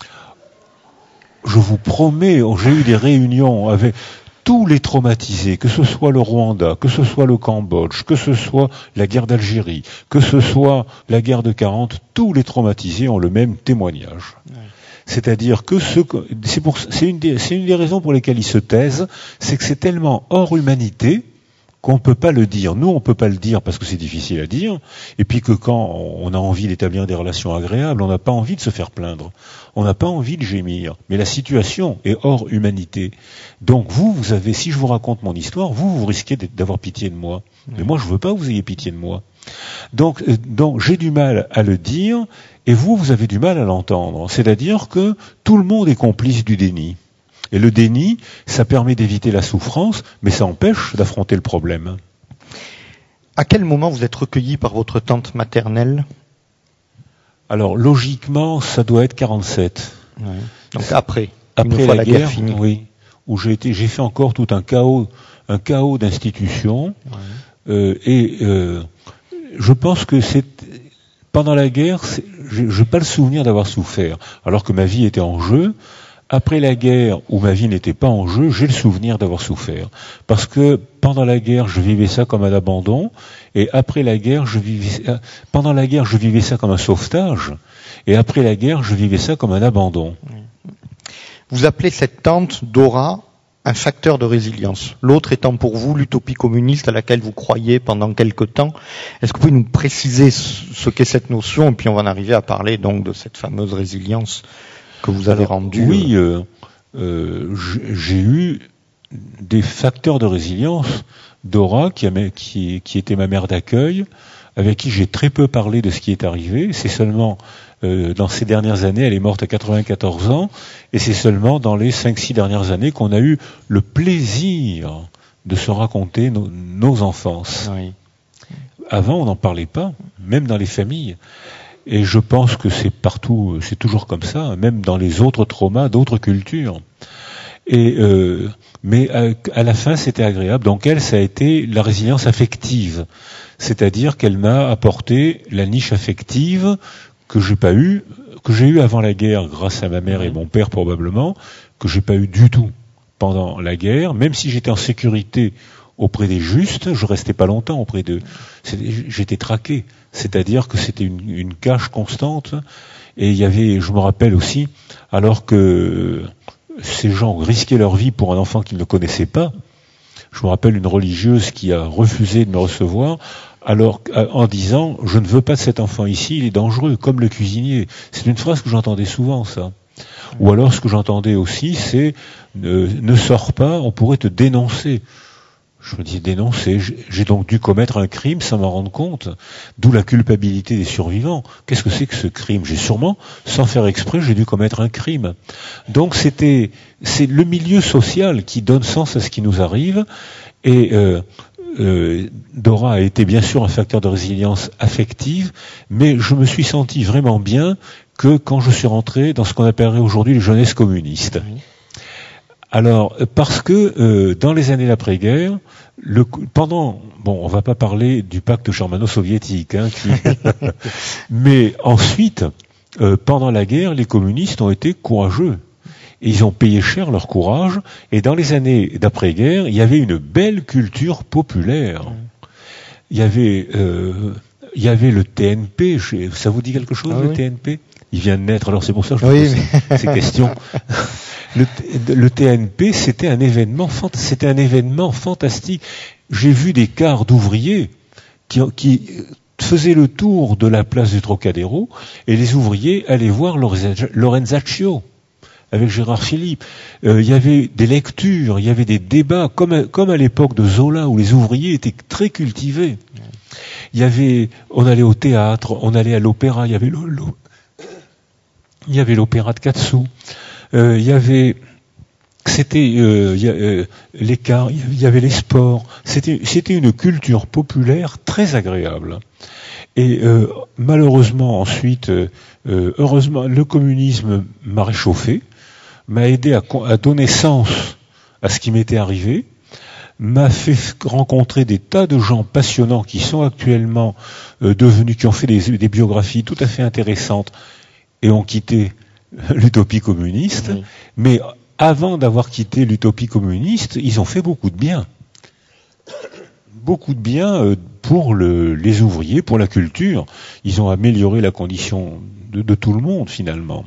Je vous promets, j'ai eu des réunions avec tous les traumatisés, que ce soit le Rwanda, que ce soit le Cambodge, que ce soit la guerre d'Algérie, que ce soit la guerre de quarante, tous les traumatisés ont le même témoignage. Ouais. C'est-à-dire que ce, c'est, pour, c'est, une des, c'est une des raisons pour lesquelles ils se taisent, c'est que c'est tellement hors humanité qu'on ne peut pas le dire. Nous, on ne peut pas le dire parce que c'est difficile à dire, et puis que quand on a envie d'établir des relations agréables, on n'a pas envie de se faire plaindre, on n'a pas envie de gémir, mais la situation est hors humanité. Donc vous, vous avez, si je vous raconte mon histoire, vous, vous risquez d'avoir pitié de moi. Mais moi, je veux pas que vous ayez pitié de moi. Donc, donc j'ai du mal à le dire, et vous, vous avez du mal à l'entendre. C'est-à-dire que tout le monde est complice du déni. Et le déni, ça permet d'éviter la souffrance, mais ça empêche d'affronter le problème.
À quel moment vous êtes recueilli par votre tante maternelle?
Alors, logiquement, ça doit être quarante-sept.
Ouais. Donc après,
après
une fois
la,
la
guerre,
guerre finie.
Oui, où j'ai été, j'ai fait encore tout un chaos, un chaos d'institutions, ouais. euh, et euh, je pense que c'est pendant la guerre, c'est, je n'ai pas le souvenir d'avoir souffert, alors que ma vie était en jeu. après la guerre, où ma vie n'était pas en jeu, j'ai le souvenir d'avoir souffert. Parce que pendant la guerre, je vivais ça comme un abandon, et après la guerre, je vivais, pendant la guerre, je vivais ça comme un sauvetage, et après la guerre, je vivais ça comme un abandon.
Vous appelez cette tente Dora un facteur de résilience. L'autre étant pour vous l'utopie communiste à laquelle vous croyez pendant quelque temps. Est-ce que vous pouvez nous préciser ce qu'est cette notion, et puis on va en arriver à parler donc de cette fameuse résilience que vous avez
Alors,
rendue?
Oui, euh, euh, j'ai eu des facteurs de résilience. Dora, qui, qui, qui était ma mère d'accueil, avec qui j'ai très peu parlé de ce qui est arrivé. C'est seulement euh, dans ces dernières années, elle est morte à quatre-vingt-quatorze ans, et c'est seulement dans les cinq six dernières années qu'on a eu le plaisir de se raconter nos, nos enfances.
Oui.
Avant, on n'en parlait pas, même dans les familles. Et je pense que c'est partout, c'est toujours comme ça, même dans les autres traumas d'autres cultures. Et euh, mais à, à la fin, c'était agréable. Donc elle, ça a été la résilience affective, c'est-à-dire qu'elle m'a apporté la niche affective que j'ai pas eu, que j'ai eu avant la guerre, grâce à ma mère et mon père probablement, que j'ai pas eu du tout pendant la guerre. Même si j'étais en sécurité auprès des justes, je restais pas longtemps auprès d'eux. J'étais traqué, c'est-à-dire que c'était une, une cache constante. Et il y avait, je me rappelle aussi, alors que ces gens risquaient leur vie pour un enfant qu'ils ne connaissaient pas. Je me rappelle une religieuse qui a refusé de me recevoir, alors en disant « Je ne veux pas de cet enfant ici, il est dangereux, comme le cuisinier ». C'est une phrase que j'entendais souvent, ça. Ou alors ce que j'entendais aussi, c'est ne, « Ne sors pas, on pourrait te dénoncer ». Je me dis dénoncer, j'ai donc dû commettre un crime sans m'en rendre compte, d'où la culpabilité des survivants. Qu'est-ce que c'est que ce crime? J'ai sûrement, sans faire exprès, j'ai dû commettre un crime. Donc c'était, c'est le milieu social qui donne sens à ce qui nous arrive, et euh, euh, Dora a été bien sûr un facteur de résilience affective, mais je me suis senti vraiment bien que quand je suis rentré dans ce qu'on appellerait aujourd'hui les jeunesses communistes. Alors, parce que euh, dans les années d'après-guerre, le, pendant, bon, on va pas parler du pacte germano-soviétique, hein, qui, mais ensuite, euh, pendant la guerre, les communistes ont été courageux. Et ils ont payé cher leur courage, et dans les années d'après-guerre, il y avait une belle culture populaire. Il y avait, euh, il y avait le T N P, ça vous dit quelque chose, ah, le oui. T N P? Il vient de naître, alors c'est pour ça que je
oui,
pose mais... ces questions. Le, le T N P, c'était un événement, c'était un événement fantastique. J'ai vu des quarts d'ouvriers qui, qui faisaient le tour de la place du Trocadéro, et les ouvriers allaient voir Lorenzaccio avec Gérard Philippe. Euh, il y avait des lectures, il y avait des débats, comme, comme à l'époque de Zola, où les ouvriers étaient très cultivés. Il y avait, on allait au théâtre, on allait à l'opéra, il y avait le, le, il y avait l'opéra de Katsu. Euh, il y avait, c'était euh, il y a, euh, l'écart, il y avait les sports. C'était, c'était une culture populaire très agréable. Et euh, malheureusement ensuite, euh, heureusement, le communisme m'a réchauffé, m'a aidé à, à donner sens à ce qui m'était arrivé, m'a fait rencontrer des tas de gens passionnants qui sont actuellement euh, devenus, qui ont fait des, des biographies tout à fait intéressantes et ont quitté l'utopie communiste, oui. Mais avant d'avoir quitté l'utopie communiste, ils ont fait beaucoup de bien. Beaucoup de bien pour le, les ouvriers, pour la culture. Ils ont amélioré la condition de, de tout le monde, finalement.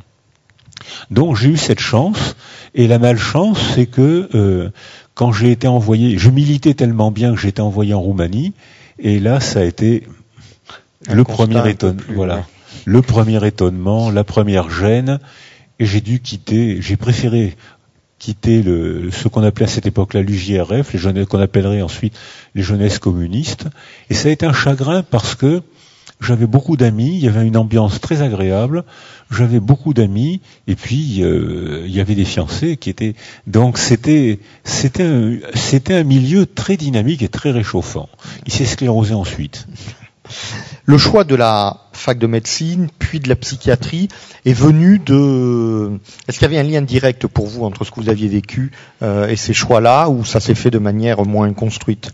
Donc j'ai eu cette chance, et la malchance, c'est que euh, quand j'ai été envoyé, je militais tellement bien que j'ai été envoyé en Roumanie, et là, ça a été un le premier étonnement. Voilà. Le premier étonnement, la première gêne, et j'ai dû quitter, j'ai préféré quitter le, ce qu'on appelait à cette époque-là l'U J R F, les jeunesses, qu'on appellerait ensuite les jeunesses communistes, et ça a été un chagrin parce que j'avais beaucoup d'amis, il y avait une ambiance très agréable, j'avais beaucoup d'amis, et puis euh, il y avait des fiancés qui étaient, donc c'était c'était un, c'était un milieu très dynamique et très réchauffant. Il s'est sclérosé ensuite.
Le choix de la fac de médecine, puis de la psychiatrie, est venu de... Est-ce qu'il y avait un lien direct pour vous entre ce que vous aviez vécu euh, et ces choix-là, ou ça s'est fait de manière moins construite?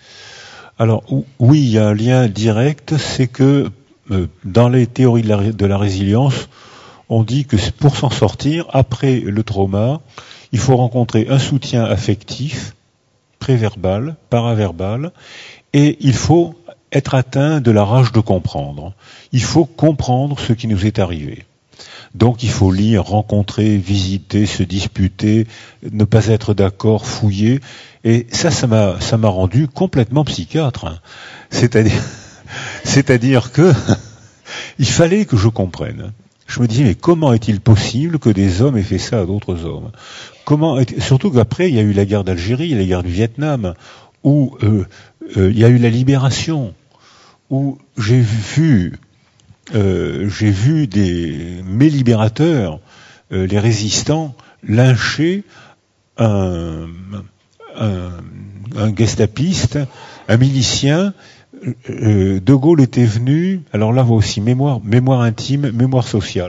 Alors oui, il y a un lien direct, c'est que euh, dans les théories de la, de la résilience, on dit que pour s'en sortir, après le trauma, il faut rencontrer un soutien affectif, préverbal, paraverbal, et il faut être atteint de la rage de comprendre. Il faut comprendre ce qui nous est arrivé. Donc il faut lire, rencontrer, visiter, se disputer, ne pas être d'accord, fouiller. Et ça, ça m'a, ça m'a rendu complètement psychiatre. Hein. C'est-à-dire, c'est-à-dire que il fallait que je comprenne. Je me disais, mais comment est-il possible que des hommes aient fait ça à d'autres hommes? Comment est... Surtout qu'après, il y a eu la guerre d'Algérie, la guerre du Vietnam, où euh, euh, il y a eu la libération, où j'ai vu, euh, j'ai vu des mes libérateurs, euh, les résistants, lyncher un, un, un gestapiste, un milicien. Euh, De Gaulle était venu, alors là, voit aussi mémoire, mémoire intime, mémoire sociale.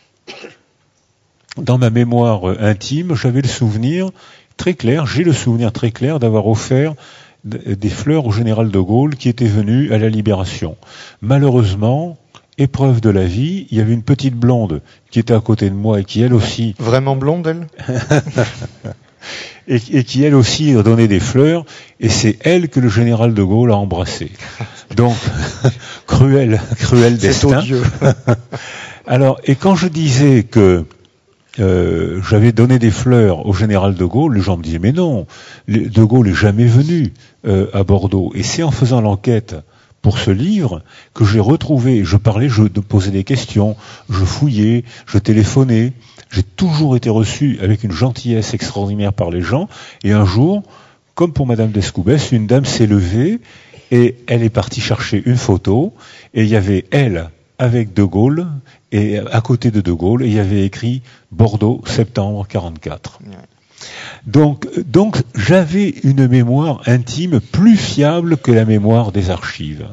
Dans ma mémoire euh, intime, j'avais le souvenir très clair, j'ai le souvenir très clair d'avoir offert d- des fleurs au général de Gaulle qui était venu à la Libération. Malheureusement, épreuve de la vie, il y avait une petite blonde qui était à côté de moi et qui elle aussi...
Vraiment blonde, elle
Et, et qui elle aussi donnait des fleurs, et c'est elle que le général de Gaulle a embrassée. Donc, cruel, cruel destin.
C'est odieux.
Alors, et quand je disais que euh, j'avais donné des fleurs au général de Gaulle, les gens me disaient, mais non, de Gaulle est jamais venu euh, à Bordeaux. Et c'est en faisant l'enquête pour ce livre que j'ai retrouvé, je parlais, je posais des questions, je fouillais, je téléphonais. J'ai toujours été reçu avec une gentillesse extraordinaire par les gens. Et un jour, comme pour Madame d'Escoubès, une dame s'est levée et elle est partie chercher une photo. Et il y avait elle avec De Gaulle et à côté de De Gaulle, et il y avait écrit Bordeaux, septembre quarante-quatre. Ouais. Donc, donc j'avais une mémoire intime plus fiable que la mémoire des archives.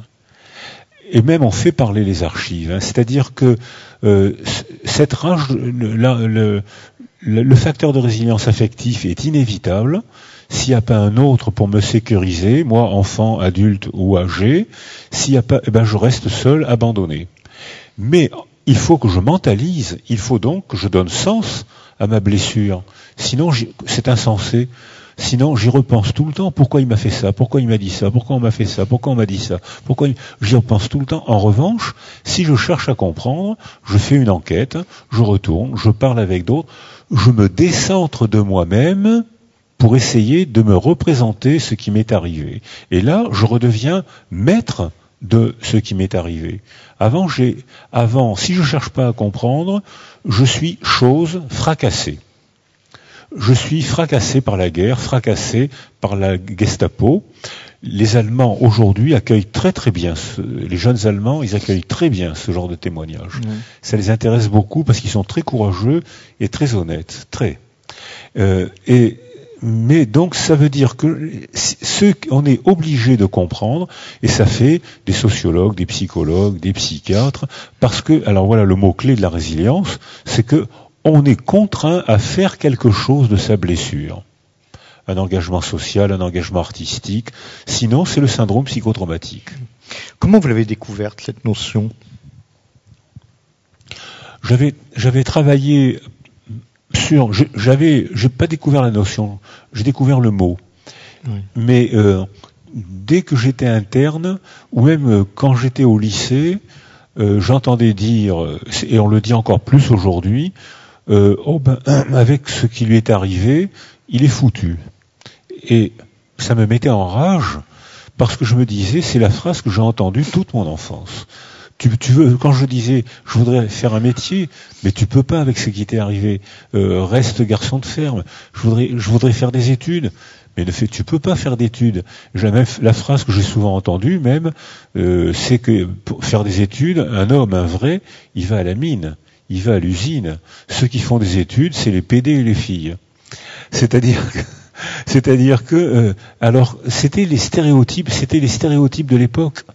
Et même on fait parler les archives, hein. C'est-à-dire que euh, cette rage, le, le, le, le facteur de résilience affective est inévitable. S'il n'y a pas un autre pour me sécuriser, moi, enfant, adulte ou âgé, s'il n'y a pas, eh ben, je reste seul, abandonné. Mais il faut que je mentalise, il faut donc que je donne sens à ma blessure. Sinon, c'est insensé. Sinon, j'y repense tout le temps. Pourquoi il m'a fait ça? Pourquoi il m'a dit ça? Pourquoi on m'a fait ça? Pourquoi on m'a dit ça? Pourquoi il... J'y repense tout le temps. En revanche, si je cherche à comprendre, je fais une enquête, je retourne, je parle avec d'autres, je me décentre de moi-même pour essayer de me représenter ce qui m'est arrivé. Et là, je redeviens maître de ce qui m'est arrivé. Avant, j'ai, avant, si je cherche pas à comprendre, je suis chose fracassée. Je suis fracassé par la guerre, fracassé par la Gestapo. Les Allemands, aujourd'hui, accueillent très très bien, ce, les jeunes Allemands, ils accueillent très bien ce genre de témoignages. Mmh. Ça les intéresse beaucoup parce qu'ils sont très courageux et très honnêtes, très. Euh, et, mais donc, ça veut dire que ce qu'on est obligé de comprendre, et ça fait des sociologues, des psychologues, des psychiatres, parce que, alors voilà le mot-clé de la résilience, c'est que on est contraint à faire quelque chose de sa blessure. Un engagement social, un engagement artistique. Sinon, c'est le syndrome psychotraumatique.
Comment vous l'avez découverte, cette notion?
J'avais, j'avais travaillé sur... J'avais, j'ai pas découvert la notion, j'ai découvert le mot. Oui. Mais euh, dès que j'étais interne, ou même euh, quand j'étais au lycée, euh, j'entendais dire, et on le dit encore plus aujourd'hui, Euh, oh ben, avec ce qui lui est arrivé, il est foutu. Et ça me mettait en rage parce que je me disais, c'est la phrase que j'ai entendue toute mon enfance. Tu, tu veux, quand je disais, je voudrais faire un métier, mais tu peux pas avec ce qui t'est arrivé. Euh, reste garçon de ferme. Je voudrais, je voudrais faire des études. Mais ne fait, tu peux pas faire d'études. Jamais, la phrase que j'ai souvent entendue même, euh, c'est que pour faire des études, un homme, un vrai, il va à la mine. Il va à l'usine. Ceux qui font des études, c'est les P D et les filles. C'est-à-dire que, c'est-à-dire que, euh, alors, c'était les stéréotypes, c'était les stéréotypes de l'époque.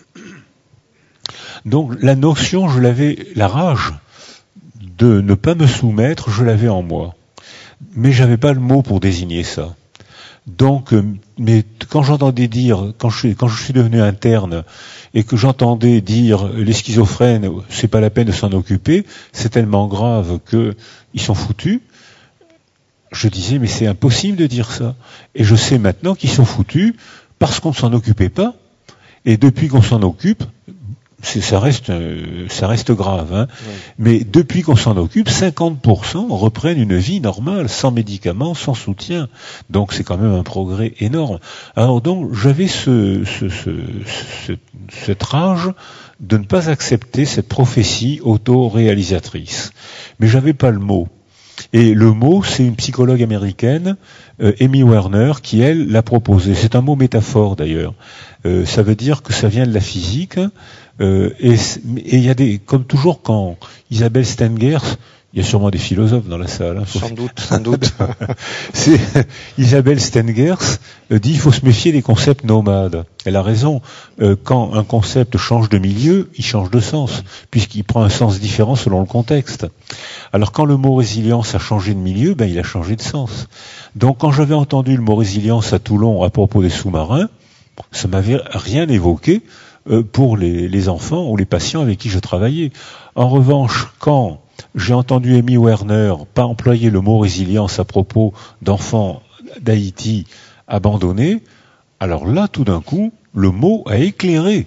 Donc, la notion, je l'avais, la rage de ne pas me soumettre, je l'avais en moi. Mais j'avais pas le mot pour désigner ça. Donc, euh, mais quand j'entendais dire, quand je suis, quand je suis devenu interne, et que j'entendais dire les schizophrènes, c'est pas la peine de s'en occuper, c'est tellement grave que ils sont foutus. Je disais, mais c'est impossible de dire ça. Et je sais maintenant qu'ils sont foutus parce qu'on ne s'en occupait pas. Et depuis qu'on s'en occupe, c'est, ça reste, euh, ça reste grave, hein. Oui. Mais depuis qu'on s'en occupe, cinquante pour cent reprennent une vie normale, sans médicaments, sans soutien. Donc c'est quand même un progrès énorme. Alors donc j'avais ce, ce, ce, ce, cette rage de ne pas accepter cette prophétie auto-réalisatrice. Mais j'avais pas le mot. Et le mot, c'est une psychologue américaine, euh, Amy Werner, qui elle l'a proposé. C'est un mot métaphore d'ailleurs. Euh, ça veut dire que ça vient de la physique. Euh, et il y a des, comme toujours quand Isabelle Stengers, il y a sûrement des philosophes dans la salle. Hein,
sans doute, sans doute.
C'est, Isabelle Stengers euh, dit il faut se méfier des concepts nomades. Elle a raison. Euh, quand un concept change de milieu, il change de sens, puisqu'il prend un sens différent selon le contexte. Alors quand le mot résilience a changé de milieu, ben il a changé de sens. Donc quand j'avais entendu le mot résilience à Toulon à propos des sous-marins, ça m'avait rien évoqué euh, pour les, les enfants ou les patients avec qui je travaillais. En revanche, quand j'ai entendu Amy Werner pas employer le mot résilience à propos d'enfants d'Haïti abandonnés, alors là, tout d'un coup, le mot a éclairé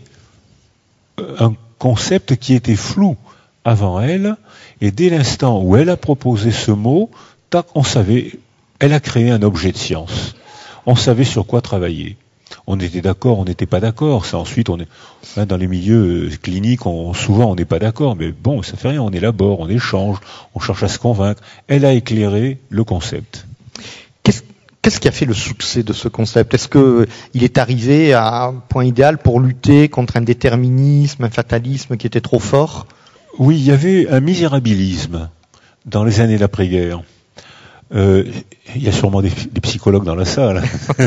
un concept qui était flou avant elle, et dès l'instant où elle a proposé ce mot, tac, on savait, elle a créé un objet de science. On savait sur quoi travailler. On était d'accord, on n'était pas d'accord. Ça, ensuite, on est hein, dans les milieux cliniques, on, souvent on n'est pas d'accord, mais bon, ça fait rien. On élabore, on échange, on cherche à se convaincre. Elle a éclairé le concept.
Qu'est-ce, qu'est-ce qui a fait le succès de ce concept ? Est-ce que il est arrivé à un point idéal pour lutter contre un déterminisme, un fatalisme qui était trop fort ?
Oui, il y avait un misérabilisme dans les années d'après-guerre. Euh, il y a sûrement des, des psychologues dans la salle.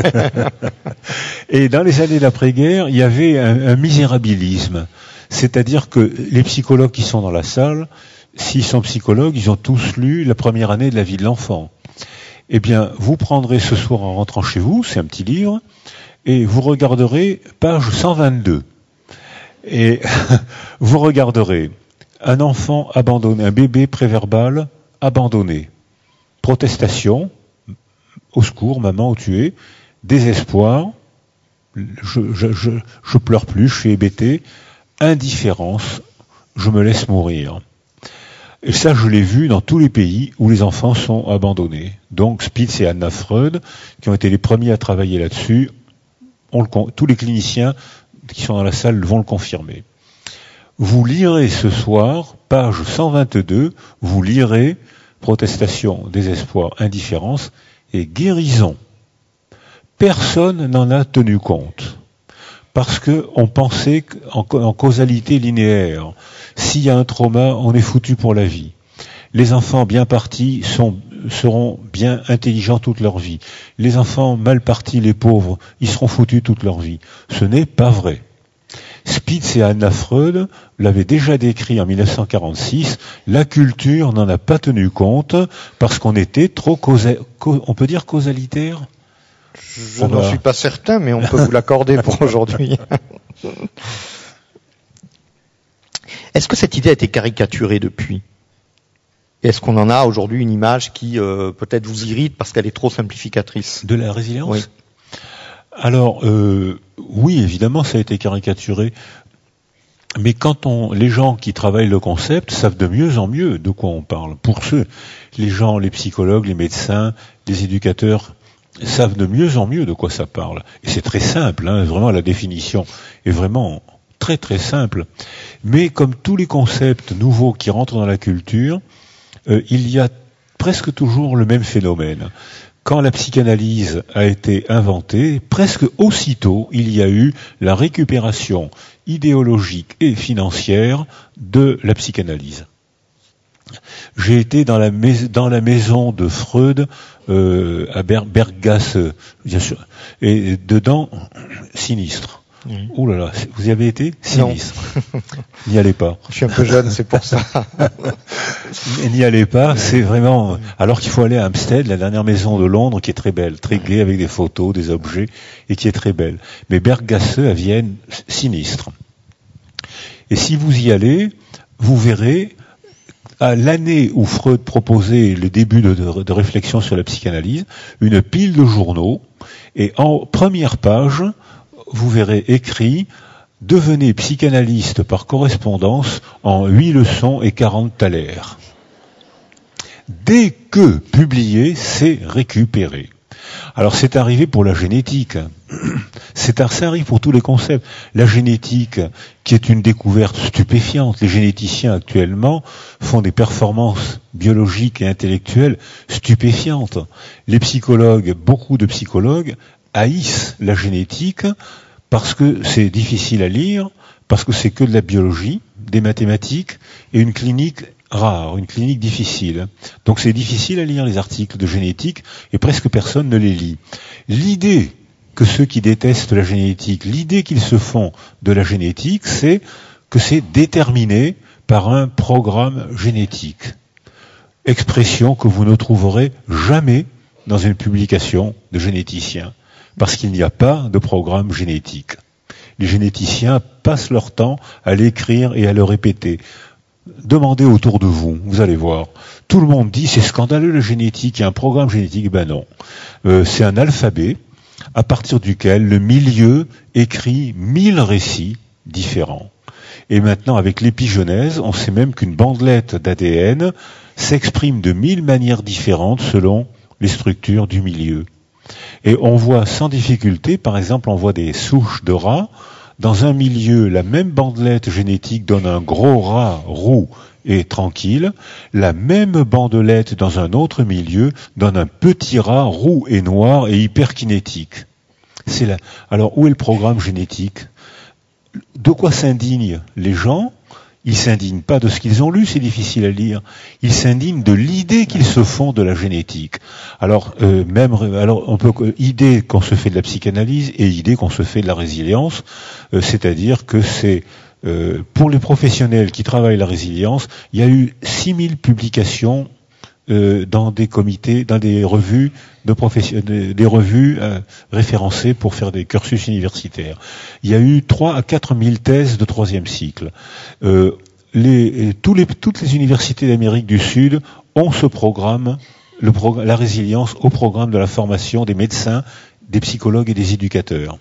Et dans les années d'après-guerre, il y avait un, un misérabilisme. C'est-à-dire que les psychologues qui sont dans la salle, s'ils sont psychologues, ils ont tous lu la première année de la vie de l'enfant. Eh bien, vous prendrez ce soir en rentrant chez vous, c'est un petit livre, et vous regarderez page cent vingt-deux. Et vous regarderez un enfant abandonné, un bébé préverbal abandonné. Protestation, au secours, maman, où tu es, désespoir, je, je, je, je pleure plus, je suis hébété, indifférence, je me laisse mourir. Et ça, je l'ai vu dans tous les pays où les enfants sont abandonnés. Donc Spitz et Anna Freud, qui ont été les premiers à travailler là-dessus, on le, tous les cliniciens qui sont dans la salle vont le confirmer. Vous lirez ce soir, page cent vingt-deux, vous lirez protestation, désespoir, indifférence et guérison. Personne n'en a tenu compte. Parce que on pensait en, en causalité linéaire. S'il y a un trauma, on est foutu pour la vie. Les enfants bien partis sont, seront bien intelligents toute leur vie. Les enfants mal partis, les pauvres, ils seront foutus toute leur vie. Ce n'est pas vrai. Spitz et Anna Freud l'avaient déjà décrit en mille neuf cent quarante-six. La culture n'en a pas tenu compte parce qu'on était trop causa... on peut dire causalitaire.
Je on n'en va... suis pas certain, mais on peut vous l'accorder pour aujourd'hui. Est-ce que cette idée a été caricaturée depuis ? Est-ce qu'on en a aujourd'hui une image qui euh, peut-être vous irrite parce qu'elle est trop simplificatrice ?
De la résilience ?
Oui.
Alors, euh, oui, évidemment, ça a été caricaturé. Mais quand on, les gens qui travaillent le concept savent de mieux en mieux de quoi on parle. Pour ceux, les gens, les psychologues, les médecins, les éducateurs, savent de mieux en mieux de quoi ça parle. Et c'est très simple, hein, vraiment la définition est vraiment très très simple. Mais comme tous les concepts nouveaux qui rentrent dans la culture, euh, il y a presque toujours le même phénomène. Quand la psychanalyse a été inventée, presque aussitôt, il y a eu la récupération idéologique et financière de la psychanalyse. J'ai été dans la, mais, dans la maison de Freud euh, à Ber, Berggasse, bien sûr, et dedans, sinistre. Mmh. Ouh là là, vous y avez été? Sinistre. N'y allez pas.
Je suis un peu jeune, c'est pour ça.
N'y allez pas, c'est vraiment... Alors qu'il faut aller à Hampstead, la dernière maison de Londres, qui est très belle, très gaie, avec des photos, des objets, et qui est très belle. Mais Berggasse à Vienne, sinistre. Et si vous y allez, vous verrez, à l'année où Freud proposait le début de, de, de réflexion sur la psychanalyse, une pile de journaux, et en première page, vous verrez écrit « Devenez psychanalyste par correspondance en huit leçons et quarante thalers ». Dès que publié, c'est récupéré. Alors c'est arrivé pour la génétique, c'est ça arrive pour tous les concepts. La génétique, qui est une découverte stupéfiante, les généticiens actuellement font des performances biologiques et intellectuelles stupéfiantes. Les psychologues, beaucoup de psychologues, haïssent la génétique parce que c'est difficile à lire, parce que c'est que de la biologie, des mathématiques et une clinique rare, une clinique difficile. Donc c'est difficile à lire les articles de génétique et presque personne ne les lit. L'idée que ceux qui détestent la génétique, l'idée qu'ils se font de la génétique, c'est que c'est déterminé par un programme génétique. Expression que vous ne trouverez jamais dans une publication de généticiens, parce qu'il n'y a pas de programme génétique. Les généticiens passent leur temps à l'écrire et à le répéter. Demandez autour de vous, vous allez voir. Tout le monde dit c'est scandaleux la génétique, il y a un programme génétique. Ben non, euh, c'est un alphabet à partir duquel le milieu écrit mille récits différents. Et maintenant, avec l'épigenèse, on sait même qu'une bandelette d'A D N s'exprime de mille manières différentes selon les structures du milieu. Et on voit sans difficulté, par exemple, on voit des souches de rats. Dans un milieu, la même bandelette génétique donne un gros rat roux et tranquille. La même bandelette dans un autre milieu donne un petit rat roux et noir et hyperkinétique. C'est là. Alors, où est le programme génétique? De quoi s'indignent les gens? Ils s'indignent pas de ce qu'ils ont lu, c'est difficile à lire. Ils s'indignent de l'idée qu'ils se font de la génétique. Alors, euh, même, alors, on peut, idée qu'on se fait de la psychanalyse et idée qu'on se fait de la résilience, euh, c'est-à-dire que c'est, euh, pour les professionnels qui travaillent la résilience, il y a eu six mille publications euh, dans des comités, dans des revues de profession, des revues euh, référencées pour faire des cursus universitaires. Il y a eu trois à quatre mille thèses de troisième cycle. Euh, les, tous les, toutes les universités d'Amérique du Sud ont ce programme, le progr- la résilience au programme de la formation des médecins, des psychologues et des éducateurs.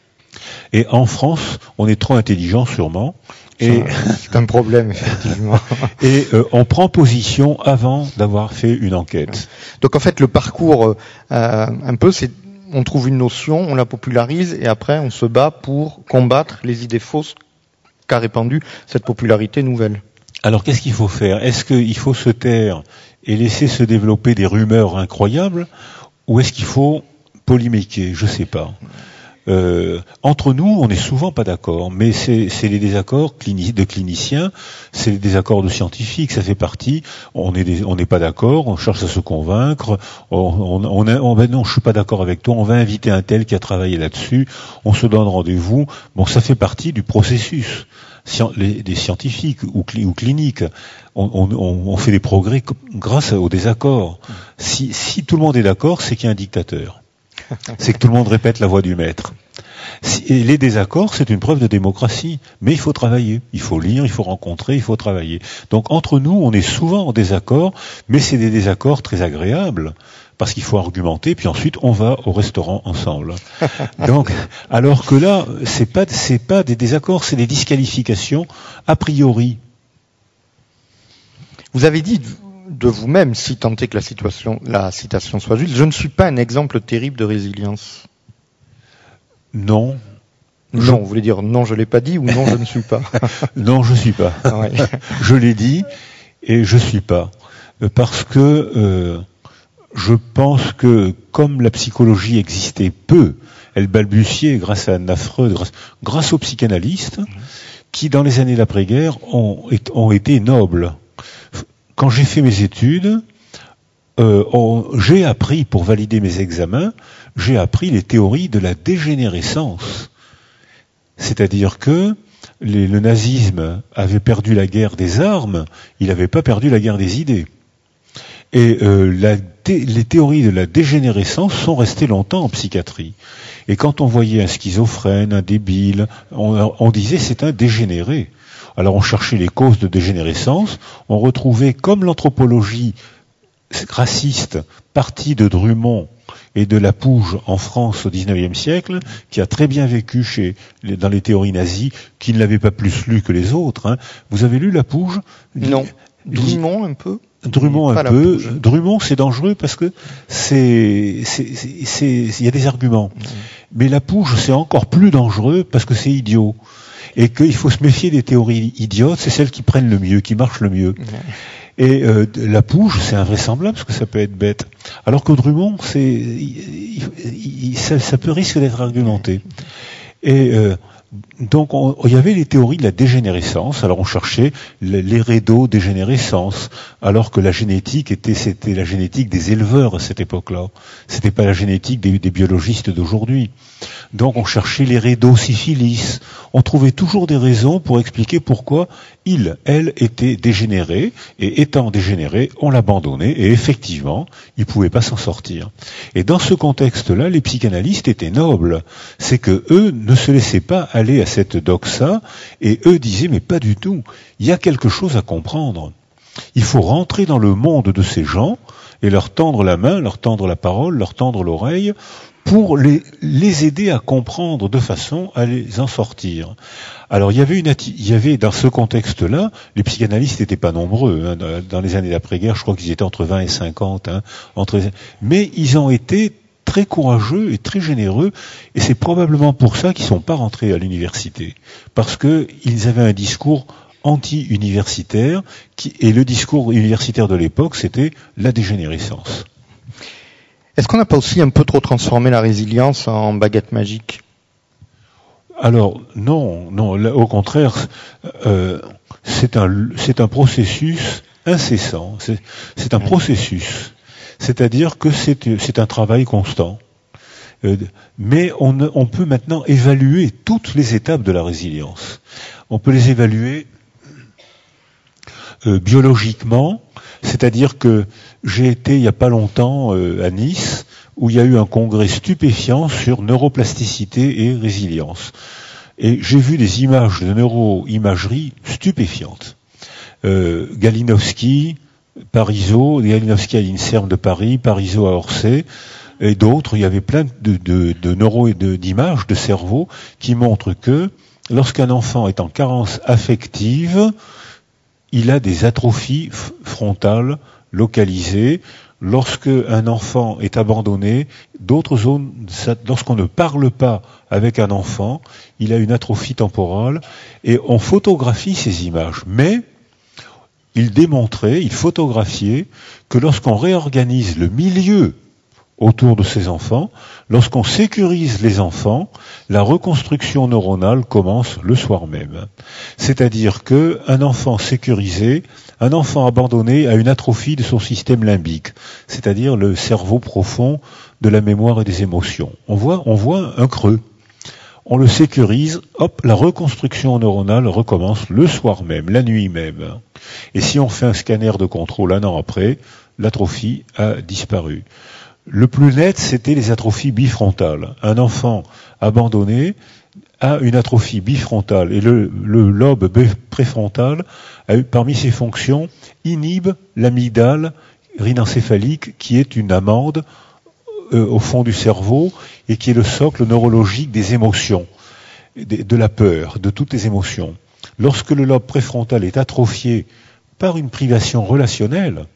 Et en France, on est trop intelligent sûrement. Et
c'est un problème, effectivement.
Et euh, on prend position avant d'avoir fait une enquête.
Donc en fait, le parcours, euh, un peu, c'est on trouve une notion, on la popularise, et après on se bat pour combattre les idées fausses qu'a répandues cette popularité nouvelle.
Alors qu'est-ce qu'il faut faire? Est-ce qu'il faut se taire et laisser se développer des rumeurs incroyables, ou est-ce qu'il faut polémiquer? Je sais pas. Euh, entre nous, on n'est souvent pas d'accord, mais c'est, c'est les désaccords clini- de cliniciens, c'est les désaccords de scientifiques, ça fait partie. On est des, on n'est pas d'accord, on cherche à se convaincre. On, on, on, a, on ben non, je suis pas d'accord avec toi. On va inviter un tel qui a travaillé là-dessus. On se donne rendez-vous. Bon, ça fait partie du processus les, des scientifiques ou, cli, ou cliniques. On, on, on fait des progrès grâce aux désaccords. Si, si tout le monde est d'accord, c'est qu'il y a un dictateur. C'est que tout le monde répète la voix du maître. Et les désaccords, c'est une preuve de démocratie. Mais il faut travailler. Il faut lire, il faut rencontrer, il faut travailler. Donc entre nous, on est souvent en désaccord, mais c'est des désaccords très agréables. Parce qu'il faut argumenter, puis ensuite on va au restaurant ensemble. Donc, alors que là, c'est pas, c'est pas des désaccords, c'est des disqualifications a priori.
Vous avez dit de vous-même, si tant est que la, situation, la citation soit juste, je ne suis pas un exemple terrible de résilience.
Non.
Non, je... vous voulez dire non, je l'ai pas dit, ou non, je ne suis pas.
Non, je suis pas. Ah ouais. Je l'ai dit et je suis pas, parce que euh, je pense que comme la psychologie existait peu, elle balbutiait grâce à Anna Freud, grâce, grâce aux psychanalystes qui, dans les années d'après-guerre, ont, ont été nobles. Quand j'ai fait mes études, euh, on, j'ai appris, pour valider mes examens, j'ai appris les théories de la dégénérescence. C'est-à-dire que les, le nazisme avait perdu la guerre des armes, il n'avait pas perdu la guerre des idées. Et euh, la, les théories de la dégénérescence sont restées longtemps en psychiatrie. Et quand on voyait un schizophrène, un débile, on, on disait c'est un dégénéré. Alors on cherchait les causes de dégénérescence, on retrouvait, comme l'anthropologie raciste, partie de Drummond et de Lapouge en France au dix-neuvième siècle, qui a très bien vécu chez, dans les théories nazies, qui ne l'avait pas plus lu que les autres. Hein. Vous avez lu Lapouge ?
Non. Drummond un peu ?
Drummond un peu. Drummond, c'est dangereux parce que c'est, c'est, c'est, c'est, il y a des arguments. Mmh. Mais Lapouge, c'est encore plus dangereux parce que c'est idiot. Et qu'il faut se méfier des théories idiotes, c'est celles qui prennent le mieux, qui marchent le mieux. Mmh. Et euh, Lapouge, c'est invraisemblable parce que ça peut être bête. Alors que Drummond, c'est, il, il, ça, ça peut risque d'être argumenté. Et euh, donc, on, il y avait les théories de la dégénérescence. Alors, on cherchait l'hérédo-dégénérescence, alors que la génétique était, c'était la génétique des éleveurs à cette époque-là. C'était pas la génétique des, des biologistes d'aujourd'hui. Donc, on cherchait l'hérédosyphilis. On trouvait toujours des raisons pour expliquer pourquoi il, elle, était dégénéré, et étant dégénéré, on l'abandonnait, et effectivement, il pouvait pas s'en sortir. Et dans ce contexte-là, les psychanalystes étaient nobles. C'est que eux ne se laissaient pas aller à cette doxa, et eux disaient, mais pas du tout, il y a quelque chose à comprendre. Il faut rentrer dans le monde de ces gens, et leur tendre la main, leur tendre la parole, leur tendre l'oreille, pour les, les aider à comprendre de façon à les en sortir. Alors il y avait une, il y avait dans ce contexte-là, les psychanalystes n'étaient pas nombreux hein, dans les années d'après-guerre. Je crois qu'ils étaient entre vingt et cinquante, hein, entre, mais ils ont été très courageux et très généreux, et c'est probablement pour ça qu'ils sont pas rentrés à l'université, parce que ils avaient un discours anti-universitaire, qui, et le discours universitaire de l'époque, c'était la dégénérescence.
Est-ce qu'on n'a pas aussi un peu trop transformé la résilience en baguette magique ?
Alors non, non. Là, au contraire, euh, c'est un c'est un processus incessant. C'est, c'est un processus. C'est-à-dire que c'est c'est un travail constant. Euh, mais on on peut maintenant évaluer toutes les étapes de la résilience. On peut les évaluer euh, biologiquement. C'est-à-dire que j'ai été il n'y a pas longtemps euh, à Nice, où il y a eu un congrès stupéfiant sur neuroplasticité et résilience. Et j'ai vu des images de neuroimagerie stupéfiantes. Euh, Galinowski, Parisot, Galinowski à l'INSERM de Paris, Parisot à Orsay, et d'autres, il y avait plein de, de, de neuro et de, d'images de cerveau qui montrent que lorsqu'un enfant est en carence affective, il a des atrophies frontales localisées. Lorsque un enfant est abandonné, d'autres zones, lorsqu'on ne parle pas avec un enfant, il a une atrophie temporale, et on photographie ces images. Mais il démontrait, il photographiait que lorsqu'on réorganise le milieu autour de ces enfants, lorsqu'on sécurise les enfants, la reconstruction neuronale commence le soir même. C'est-à-dire que un enfant sécurisé, un enfant abandonné a une atrophie de son système limbique, c'est-à-dire le cerveau profond de la mémoire et des émotions. On voit, on voit un creux. On le sécurise, hop, la reconstruction neuronale recommence le soir même, la nuit même. Et si on fait un scanner de contrôle un an après, l'atrophie a disparu. Le plus net, c'était les atrophies bifrontales. Un enfant abandonné a une atrophie bifrontale, et le, le lobe préfrontal, a eu, parmi ses fonctions, inhibe l'amygdale rhinencéphalique, qui est une amande euh, au fond du cerveau, et qui est le socle neurologique des émotions, de, de la peur, de toutes les émotions. Lorsque le lobe préfrontal est atrophié par une privation relationnelle,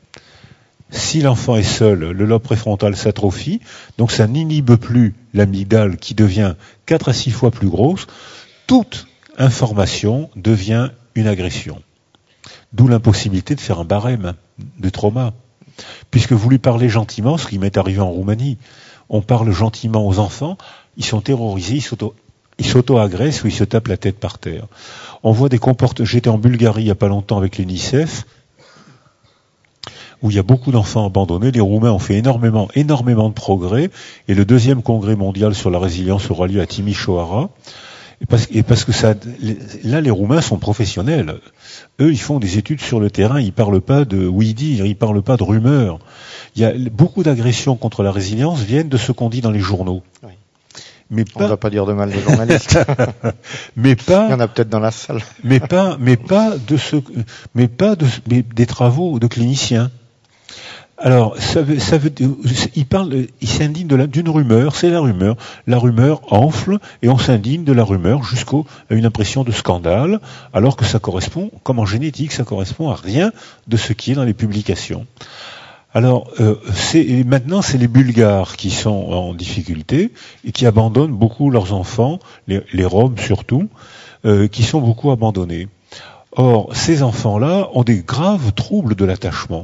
si l'enfant est seul, le lobe préfrontal s'atrophie, donc ça n'inhibe plus l'amygdale qui devient quatre à six fois plus grosse. Toute information devient une agression. D'où l'impossibilité de faire un barème de trauma. Puisque vous lui parlez gentiment, ce qui m'est arrivé en Roumanie, on parle gentiment aux enfants, ils sont terrorisés, ils s'auto, ils s'auto-agressent ou ils se tapent la tête par terre. On voit des comportements. J'étais en Bulgarie il n'y a pas longtemps avec l'UNICEF, où il y a beaucoup d'enfants abandonnés. Les Roumains ont fait énormément, énormément de progrès, et le deuxième congrès mondial sur la résilience aura lieu à Timișoara, Et parce, et parce que ça, là, les Roumains sont professionnels. Eux, ils font des études sur le terrain. Ils parlent pas de oui-dire, ils parlent pas de rumeurs. Il y a beaucoup d'agressions contre la résilience viennent de ce qu'on dit dans les journaux. Oui. Mais pas,
on ne doit pas dire de mal des journalistes.
mais pas.
Il y en a peut-être dans la salle.
mais pas, mais pas de ce, mais pas de, mais des travaux de cliniciens. Alors, ça veut, ça veut, il parle, il s'indigne de la, d'une rumeur, c'est la rumeur. La rumeur enfle et on s'indigne de la rumeur jusqu'à une impression de scandale, alors que ça correspond, comme en génétique, ça correspond à rien de ce qui est dans les publications. Alors, euh, c'est, maintenant, c'est les Bulgares qui sont en difficulté et qui abandonnent beaucoup leurs enfants, les, les Roms surtout, euh, qui sont beaucoup abandonnés. Or, ces enfants-là ont des graves troubles de l'attachement.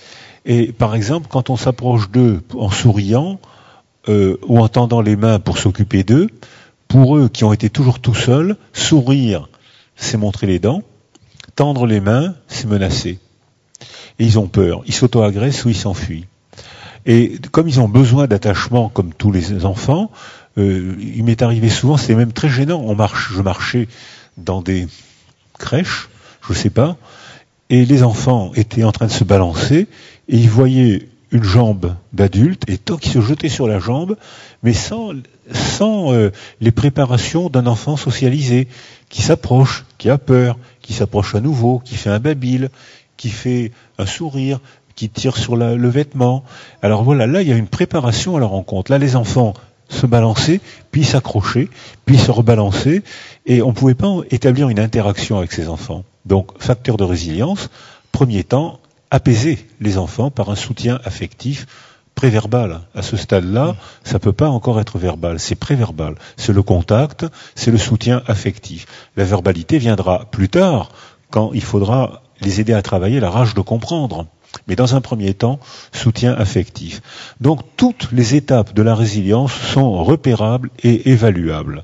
Et par exemple, quand on s'approche d'eux en souriant euh, ou en tendant les mains pour s'occuper d'eux, pour eux qui ont été toujours tout seuls, sourire, c'est montrer les dents, tendre les mains, c'est menacer. Et ils ont peur, ils s'auto-agressent ou ils s'enfuient. Et comme ils ont besoin d'attachement, comme tous les enfants, euh, il m'est arrivé souvent, c'était même très gênant, on marche, je marchais dans des crèches, je sais pas, et les enfants étaient en train de se balancer, et ils voyaient une jambe d'adulte, et tant qu'ils se jetaient sur la jambe, mais sans, sans euh, les préparations d'un enfant socialisé, qui s'approche, qui a peur, qui s'approche à nouveau, qui fait un babil, qui fait un sourire, qui tire sur la, le vêtement. Alors voilà, là il y a une préparation à la rencontre. Là les enfants se balançaient, puis s'accrochaient, puis se rebalançaient, et on ne pouvait pas établir une interaction avec ces enfants. Donc, facteur de résilience, premier temps, apaiser les enfants par un soutien affectif préverbal. À ce stade-là, ça ne peut pas encore être verbal, c'est préverbal. C'est le contact, c'est le soutien affectif. La verbalité viendra plus tard, quand il faudra les aider à travailler la rage de comprendre. Mais dans un premier temps, soutien affectif. Donc, toutes les étapes de la résilience sont repérables et évaluables.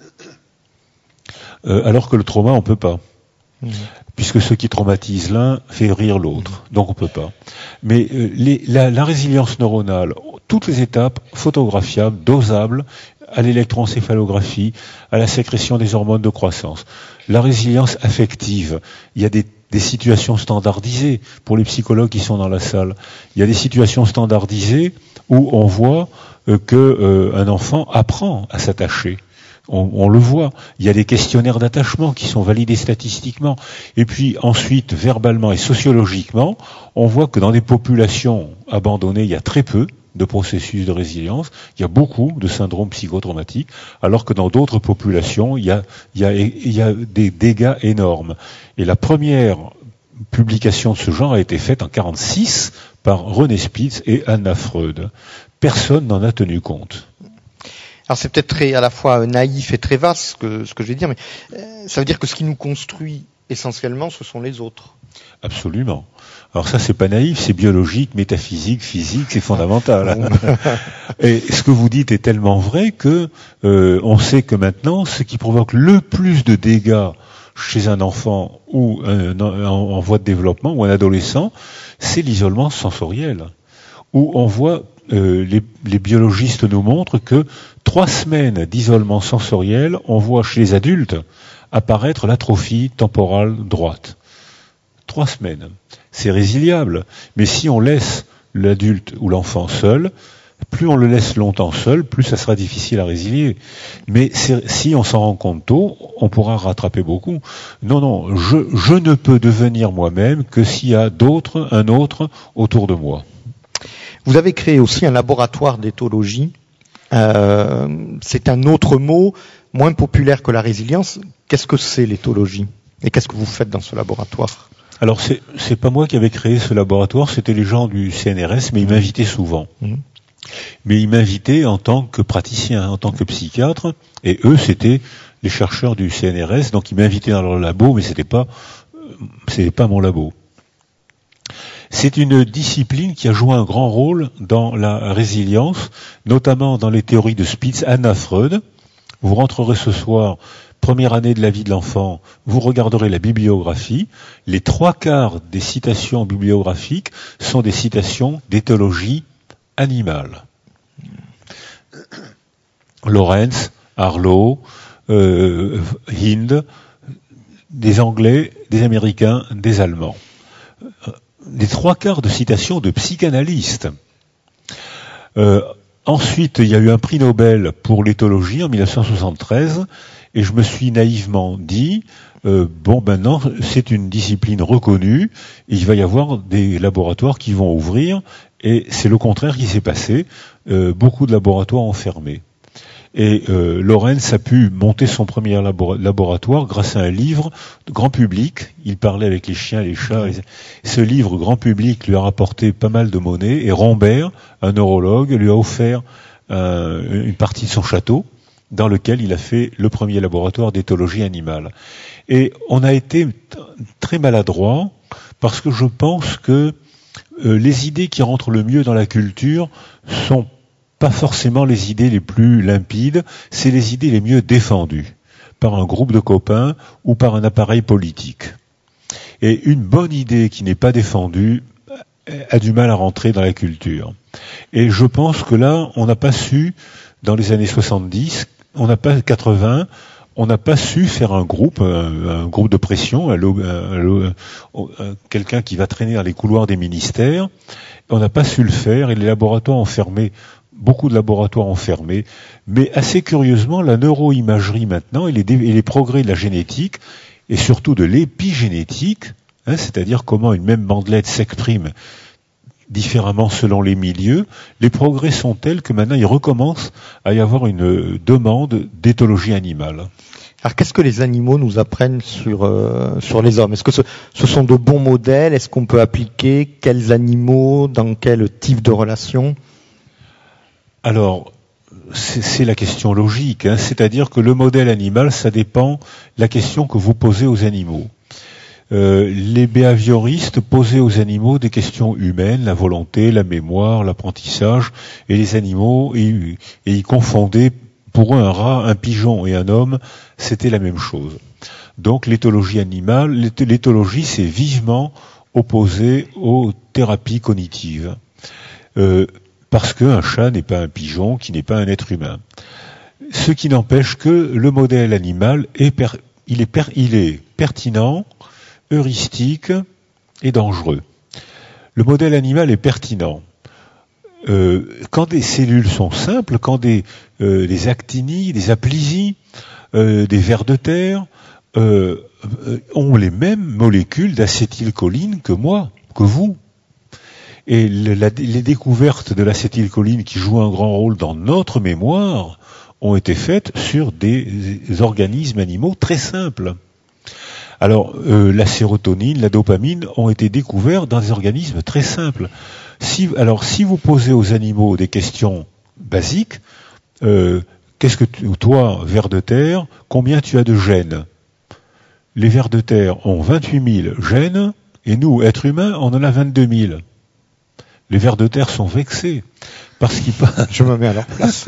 Euh, alors que le trauma, on ne peut pas. Mmh. Puisque ce qui traumatise l'un fait rire l'autre. Donc on peut pas. Mais euh, les, la, la résilience neuronale, toutes les étapes photographiables, dosables, à l'électroencéphalographie, à la sécrétion des hormones de croissance. La résilience affective, il y a des, des situations standardisées pour les psychologues qui sont dans la salle. Il y a des situations standardisées où on voit euh, que euh, un enfant apprend à s'attacher. On, on le voit. Il y a des questionnaires d'attachement qui sont validés statistiquement. Et puis ensuite, verbalement et sociologiquement, on voit que dans des populations abandonnées, il y a très peu de processus de résilience. Il y a beaucoup de syndromes psychotraumatiques, alors que dans d'autres populations, il y a, il y a, il y a des dégâts énormes. Et la première publication de ce genre a été faite en quarante-six par René Spitz et Anna Freud. Personne n'en a tenu compte.
Alors c'est peut-être très à la fois naïf et très vaste ce que, ce que je vais dire, mais euh, ça veut dire que ce qui nous construit essentiellement, ce sont les autres.
Absolument. Alors ça, c'est pas naïf, c'est biologique, métaphysique, physique, c'est fondamental. Et ce que vous dites est tellement vrai que euh, on sait que maintenant, ce qui provoque le plus de dégâts chez un enfant ou un, en, en voie de développement ou un adolescent, c'est l'isolement sensoriel, où on voit Euh, les, les biologistes nous montrent que trois semaines d'isolement sensoriel, on voit chez les adultes apparaître l'atrophie temporale droite. Trois semaines. C'est résiliable. Mais si on laisse l'adulte ou l'enfant seul, plus on le laisse longtemps seul, plus ça sera difficile à résilier. Mais si on s'en rend compte tôt, on pourra rattraper beaucoup. Non, non, je, je ne peux devenir moi-même que s'il y a d'autres, un autre autour de moi.
Vous avez créé aussi un laboratoire d'éthologie. Euh, c'est un autre mot, moins populaire que la résilience. Qu'est-ce que c'est l'éthologie ? Et qu'est-ce que vous faites dans ce laboratoire ?
Alors, c'est, c'est pas moi qui avais créé ce laboratoire, c'était les gens du C N R S, mais ils m'invitaient souvent. Mmh. Mais ils m'invitaient en tant que praticien, en tant que psychiatre, et eux, c'était les chercheurs du C N R S, donc ils m'invitaient dans leur labo, mais c'était pas, c'était pas mon labo. C'est une discipline qui a joué un grand rôle dans la résilience, notamment dans les théories de Spitz, Anna Freud. Vous rentrerez ce soir, première année de la vie de l'enfant, vous regarderez la bibliographie. Les trois quarts des citations bibliographiques sont des citations d'éthologie animale. Lawrence, Harlow, euh, Hind, des Anglais, des Américains, des Allemands. Les trois quarts de citations de psychanalystes. Euh, ensuite, il y a eu un prix Nobel pour l'éthologie en mille neuf cent soixante-treize, et je me suis naïvement dit, euh, bon, maintenant, c'est une discipline reconnue, et il va y avoir des laboratoires qui vont ouvrir, et c'est le contraire qui s'est passé. Euh, beaucoup de laboratoires ont fermé. Et euh, Lorenz a pu monter son premier labora- laboratoire grâce à un livre de grand public. Il parlait avec les chiens, les chats. Et ce livre grand public lui a rapporté pas mal de monnaie. Et Rambert, un neurologue, lui a offert euh, une partie de son château dans lequel il a fait le premier laboratoire d'éthologie animale. Et on a été t- très maladroit parce que je pense que euh, les idées qui rentrent le mieux dans la culture sont pas forcément les idées les plus limpides, c'est les idées les mieux défendues par un groupe de copains ou par un appareil politique. Et une bonne idée qui n'est pas défendue a du mal à rentrer dans la culture. Et je pense que là, on n'a pas su, dans les années soixante-dix, on n'a pas quatre-vingts, on n'a pas su faire un groupe, un, un groupe de pression, un, un, un, quelqu'un qui va traîner dans les couloirs des ministères. On n'a pas su le faire et les laboratoires ont fermé. Beaucoup de laboratoires ont fermé, mais assez curieusement, la neuroimagerie maintenant et les, et les progrès de la génétique, et surtout de l'épigénétique, hein, c'est-à-dire comment une même bandelette s'exprime différemment selon les milieux, les progrès sont tels que maintenant il recommence à y avoir une demande d'éthologie animale.
Alors qu'est-ce que les animaux nous apprennent sur euh, sur les hommes ? Est-ce que ce, ce sont de bons modèles ? Est-ce qu'on peut appliquer quels animaux dans quel type de relation ?
Alors, c'est, c'est la question logique, hein, c'est-à-dire que le modèle animal, ça dépend de la question que vous posez aux animaux. Euh, les behavioristes posaient aux animaux des questions humaines, la volonté, la mémoire, l'apprentissage, et les animaux, et, et ils confondaient, pour eux, un rat, un pigeon et un homme, c'était la même chose. Donc l'éthologie animale, l'éthologie, c'est vivement opposé aux thérapies cognitives. Euh, Parce qu'un chat n'est pas un pigeon, qui n'est pas un être humain. Ce qui n'empêche que le modèle animal est, per, il est, per, il est pertinent, heuristique et dangereux. Le modèle animal est pertinent. Euh, quand des cellules sont simples, quand des, euh, des actinies, des aplysies, euh, des vers de terre euh, ont les mêmes molécules d'acétylcholine que moi, que vous. Et le, la, les découvertes de l'acétylcholine qui jouent un grand rôle dans notre mémoire ont été faites sur des, des organismes animaux très simples. Alors, euh, la sérotonine, la dopamine ont été découverts dans des organismes très simples. Si, alors, si vous posez aux animaux des questions basiques, euh, qu'est-ce que tu, toi, ver de terre, combien tu as de gènes ? Les vers de terre ont vingt-huit mille gènes, et nous, êtres humains, on en a vingt-deux mille. Les vers de terre sont vexés parce qu'ils
je me mets à leur place.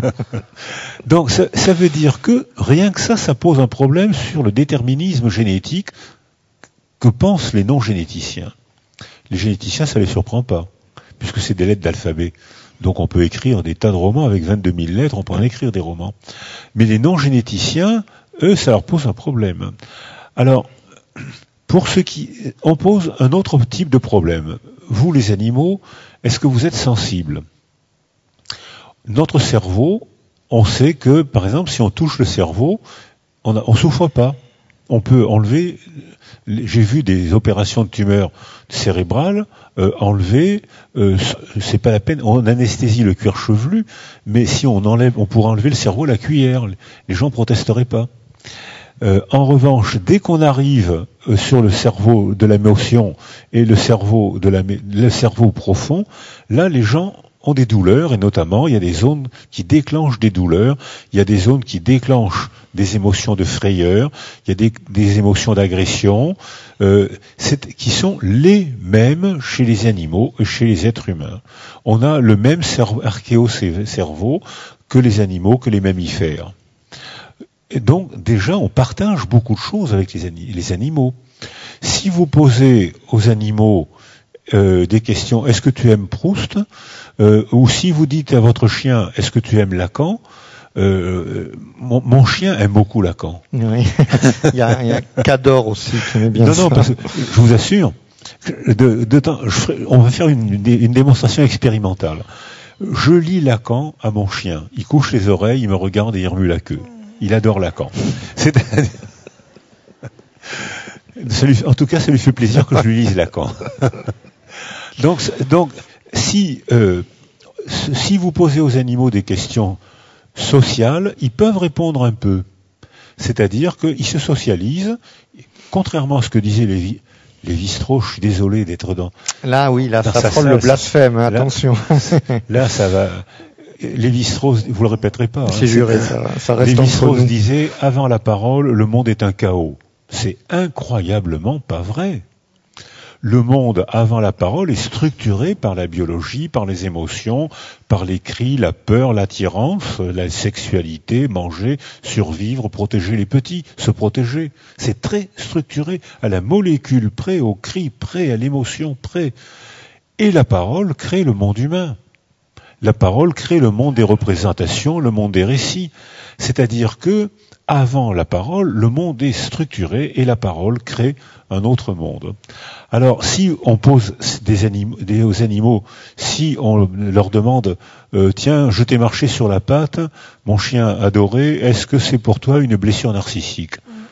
Donc ça, ça veut dire que rien que ça, ça pose un problème sur le déterminisme génétique que pensent les non-généticiens. Les généticiens, ça les surprend pas, puisque c'est des lettres d'alphabet. Donc on peut écrire des tas de romans avec vingt-deux mille lettres, on peut en écrire des romans. Mais les non-généticiens, eux, ça leur pose un problème. Alors, pour ceux qui... on pose un autre type de problème. Vous, les animaux, est-ce que vous êtes sensibles ? Notre cerveau, on sait que, par exemple, si on touche le cerveau, on ne souffre pas. On peut enlever... J'ai vu des opérations de tumeurs cérébrales euh, enlever, euh, c'est pas la peine, on anesthésie le cuir chevelu, mais si on enlève, on pourrait enlever le cerveau à la cuillère. Les gens protesteraient pas. Euh, en revanche, dès qu'on arrive euh, sur le cerveau de l'émotion et le cerveau de la, le cerveau profond, là, les gens ont des douleurs, et notamment, il y a des zones qui déclenchent des douleurs, il y a des zones qui déclenchent des émotions de frayeur, il y a des, des émotions d'agression, euh, qui sont les mêmes chez les animaux et chez les êtres humains. On a le même cerveau, archéocerveau que les animaux, que les mammifères. Et donc, déjà, on partage beaucoup de choses avec les, les animaux. Si vous posez aux animaux euh, des questions, est-ce que tu aimes Proust, euh, ou si vous dites à votre chien, est-ce que tu aimes Lacan, Euh, mon, mon chien aime beaucoup Lacan.
Oui. il y a, il y a Cador aussi qui aime bien
non,
ça.
Non, parce que je vous assure, de, de temps, je ferai, on va faire une, une, une démonstration expérimentale. Je lis Lacan à mon chien. Il couche les oreilles, il me regarde et il remue la queue. Il adore Lacan. C'est... Ça lui, en tout cas, ça lui fait plaisir que je lui lise Lacan. donc, donc, si, euh, si vous posez aux animaux des questions sociales, ils peuvent répondre un peu. C'est-à-dire qu'ils se socialisent, contrairement à ce que disaient les Lévi-Strauss, je suis désolé d'être dans...
Là, oui, là,
dans
ça
sa
frôle
salle,
le blasphème, hein,
là,
attention.
Là, ça va... Lévi-Strauss, vous le répéterez pas.
C'est hein, juré, ça, ça reste
Lévi-Strauss disait, avant la parole, le monde est un chaos. C'est incroyablement pas vrai. Le monde, avant la parole, est structuré par la biologie, par les émotions, par les cris, la peur, l'attirance, la sexualité, manger, survivre, protéger les petits, se protéger. C'est très structuré, à la molécule près, au cri près, à l'émotion près. Et la parole crée le monde humain. La parole crée le monde des représentations, le monde des récits. C'est-à-dire que, avant la parole, le monde est structuré et la parole crée un autre monde. Alors, si on pose des animaux, des, aux animaux, si on leur demande euh, « Tiens, je t'ai marché sur la patte, mon chien adoré, est-ce que c'est pour toi une blessure narcissique ?»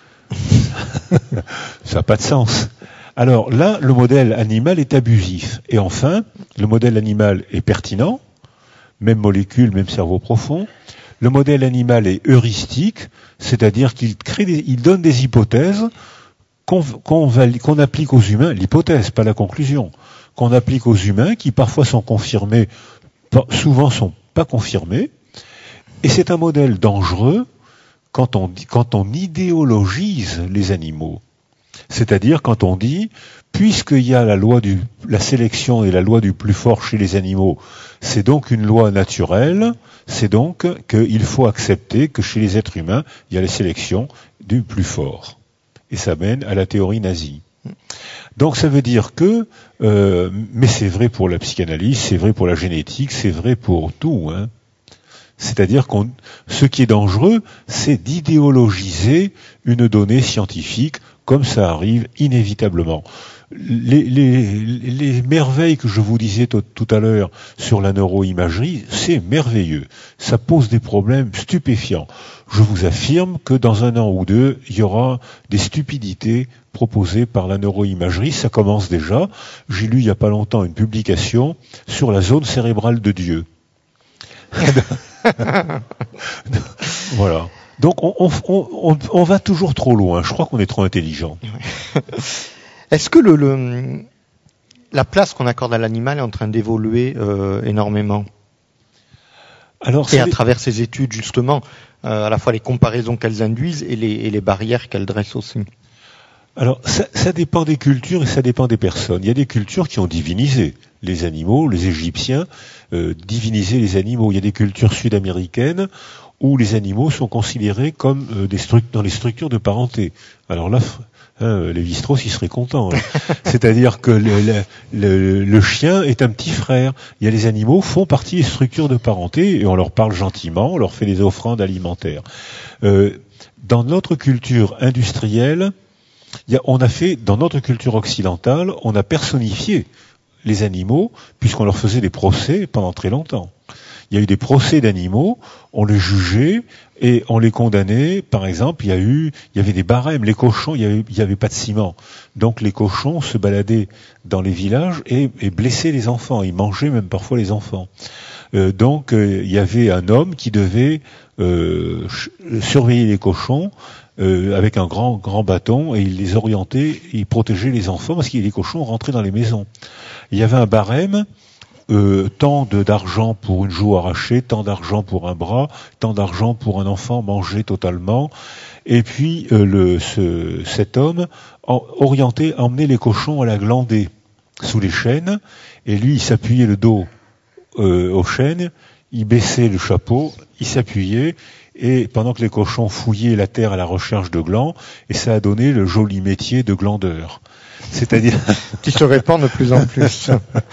Ça n'a pas de sens. Alors là, le modèle animal est abusif. Et enfin, le modèle animal est pertinent, même molécule, même cerveau profond. Le modèle animal est heuristique, c'est-à-dire qu'il crée des, il donne des hypothèses qu'on, qu'on, qu'on applique aux humains, l'hypothèse, pas la conclusion, qu'on applique aux humains, qui parfois sont confirmés, souvent sont pas confirmés. Et c'est un modèle dangereux quand on, quand on idéologise les animaux. C'est-à-dire quand on dit, puisqu'il y a la loi du, la sélection et la loi du plus fort chez les animaux, c'est donc une loi naturelle, c'est donc qu'il faut accepter que chez les êtres humains, il y a la sélection du plus fort. Et ça mène à la théorie nazie. Donc ça veut dire que, euh, mais c'est vrai pour la psychanalyse, c'est vrai pour la génétique, c'est vrai pour tout, hein. C'est-à-dire que ce qui est dangereux, c'est d'idéologiser une donnée scientifique comme ça arrive inévitablement. Les, les, les merveilles que je vous disais tout, tout à l'heure sur la neuroimagerie, c'est merveilleux. Ça pose des problèmes stupéfiants. Je vous affirme que dans un an ou deux, il y aura des stupidités proposées par la neuroimagerie. Ça commence déjà. J'ai lu il n'y a pas longtemps une publication sur la zone cérébrale de Dieu. Voilà. Donc on, on, on, on va toujours trop loin. Je crois qu'on est trop intelligent.
Est-ce que le, le, la place qu'on accorde à l'animal est en train d'évoluer euh, énormément ? Alors, et à les... travers ces études, justement, euh, à la fois les comparaisons qu'elles induisent et les, et les barrières qu'elles dressent aussi.
Alors, ça, ça dépend des cultures et ça dépend des personnes. Il y a des cultures qui ont divinisé les animaux. Les Égyptiens euh, divinisaient les animaux. Il y a des cultures sud-américaines où les animaux sont considérés comme euh, des stru- dans les structures de parenté. Alors là, hein, Lévi-Strauss, il serait content. Hein. C'est-à-dire que le, le, le, le chien est un petit frère. Il y a les animaux font partie des structures de parenté et on leur parle gentiment, on leur fait des offrandes alimentaires. Euh, dans notre culture industrielle, il y a, on a fait, dans notre culture occidentale, on a personnifié les animaux puisqu'on leur faisait des procès pendant très longtemps. Il y a eu des procès d'animaux, on les jugeait et on les condamnait. Par exemple, il y a eu, il y avait des barèmes. Les cochons, il y avait, il y avait pas de ciment, donc les cochons se baladaient dans les villages et, et blessaient les enfants. Ils mangeaient même parfois les enfants. Euh, donc euh, il y avait un homme qui devait euh, ch- surveiller les cochons euh, avec un grand grand bâton et il les orientait, il protégeait les enfants parce que les cochons rentraient dans les maisons. Il y avait un barème. Euh, tant de, d'argent pour une joue arrachée, tant d'argent pour un bras, tant d'argent pour un enfant mangé totalement. Et puis euh, le, ce, cet homme en, orientait, emmenait les cochons à la glandée sous les chênes, et lui il s'appuyait le dos euh, aux chênes, il baissait le chapeau, il s'appuyait, et pendant que les cochons fouillaient la terre à la recherche de glands, et ça a donné le joli métier de glandeur. C'est-à-dire
qui se répand de plus en plus.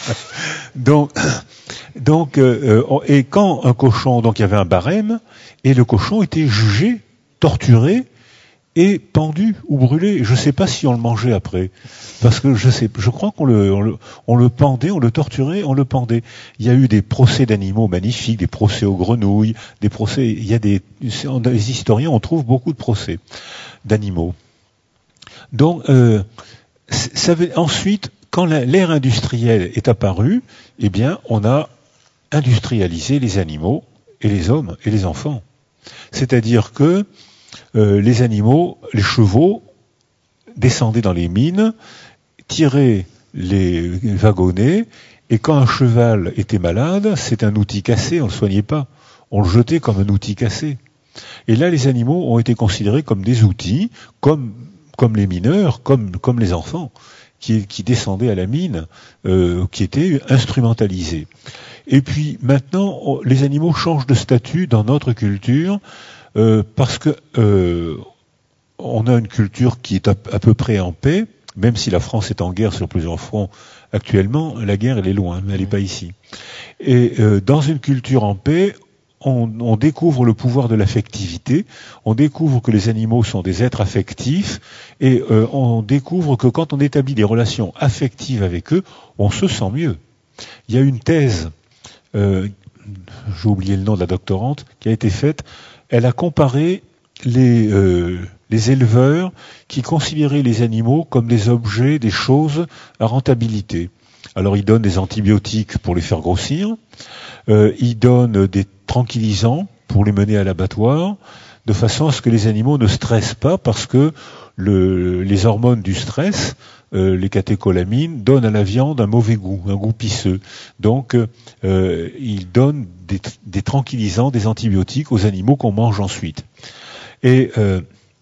donc, donc, euh, et quand un cochon, donc il y avait un barème, et le cochon était jugé, torturé et pendu ou brûlé. Je ne sais pas si on le mangeait après, parce que je sais, je crois qu'on le, on le, on le pendait, on le torturait, on le pendait. Il y a eu des procès d'animaux magnifiques, des procès aux grenouilles, des procès. Il y a des, les historiens, on trouve beaucoup de procès d'animaux. Donc, euh, ça veut, ensuite, quand l'ère industrielle est apparue, eh bien, on a industrialisé les animaux et les hommes et les enfants. C'est-à-dire que euh, les animaux, les chevaux, descendaient dans les mines, tiraient les wagonnets, et quand un cheval était malade, c'est un outil cassé, on ne le soignait pas. On le jetait comme un outil cassé. Et là, les animaux ont été considérés comme des outils, comme comme les mineurs, comme, comme les enfants, qui, qui descendaient à la mine, euh, qui étaient instrumentalisés. Et puis maintenant, on, les animaux changent de statut dans notre culture, euh, parce que euh, on a une culture qui est à, à peu près en paix, même si la France est en guerre sur plusieurs fronts actuellement, la guerre elle est loin, elle n'est pas ici. Et euh, dans une culture en paix, On, on découvre le pouvoir de l'affectivité, on découvre que les animaux sont des êtres affectifs, et euh, on découvre que quand on établit des relations affectives avec eux, on se sent mieux. Il y a une thèse, euh, j'ai oublié le nom de la doctorante, qui a été faite, elle a comparé les, euh, les éleveurs qui considéraient les animaux comme des objets, des choses à rentabilité. Alors ils donnent des antibiotiques pour les faire grossir, euh, ils donnent des tranquillisants pour les mener à l'abattoir, de façon à ce que les animaux ne stressent pas, parce que le, les hormones du stress, euh, les catécholamines, donnent à la viande un mauvais goût, un goût pisseux. Donc euh, ils donnent des, des tranquillisants, des antibiotiques aux animaux qu'on mange ensuite. Et euh,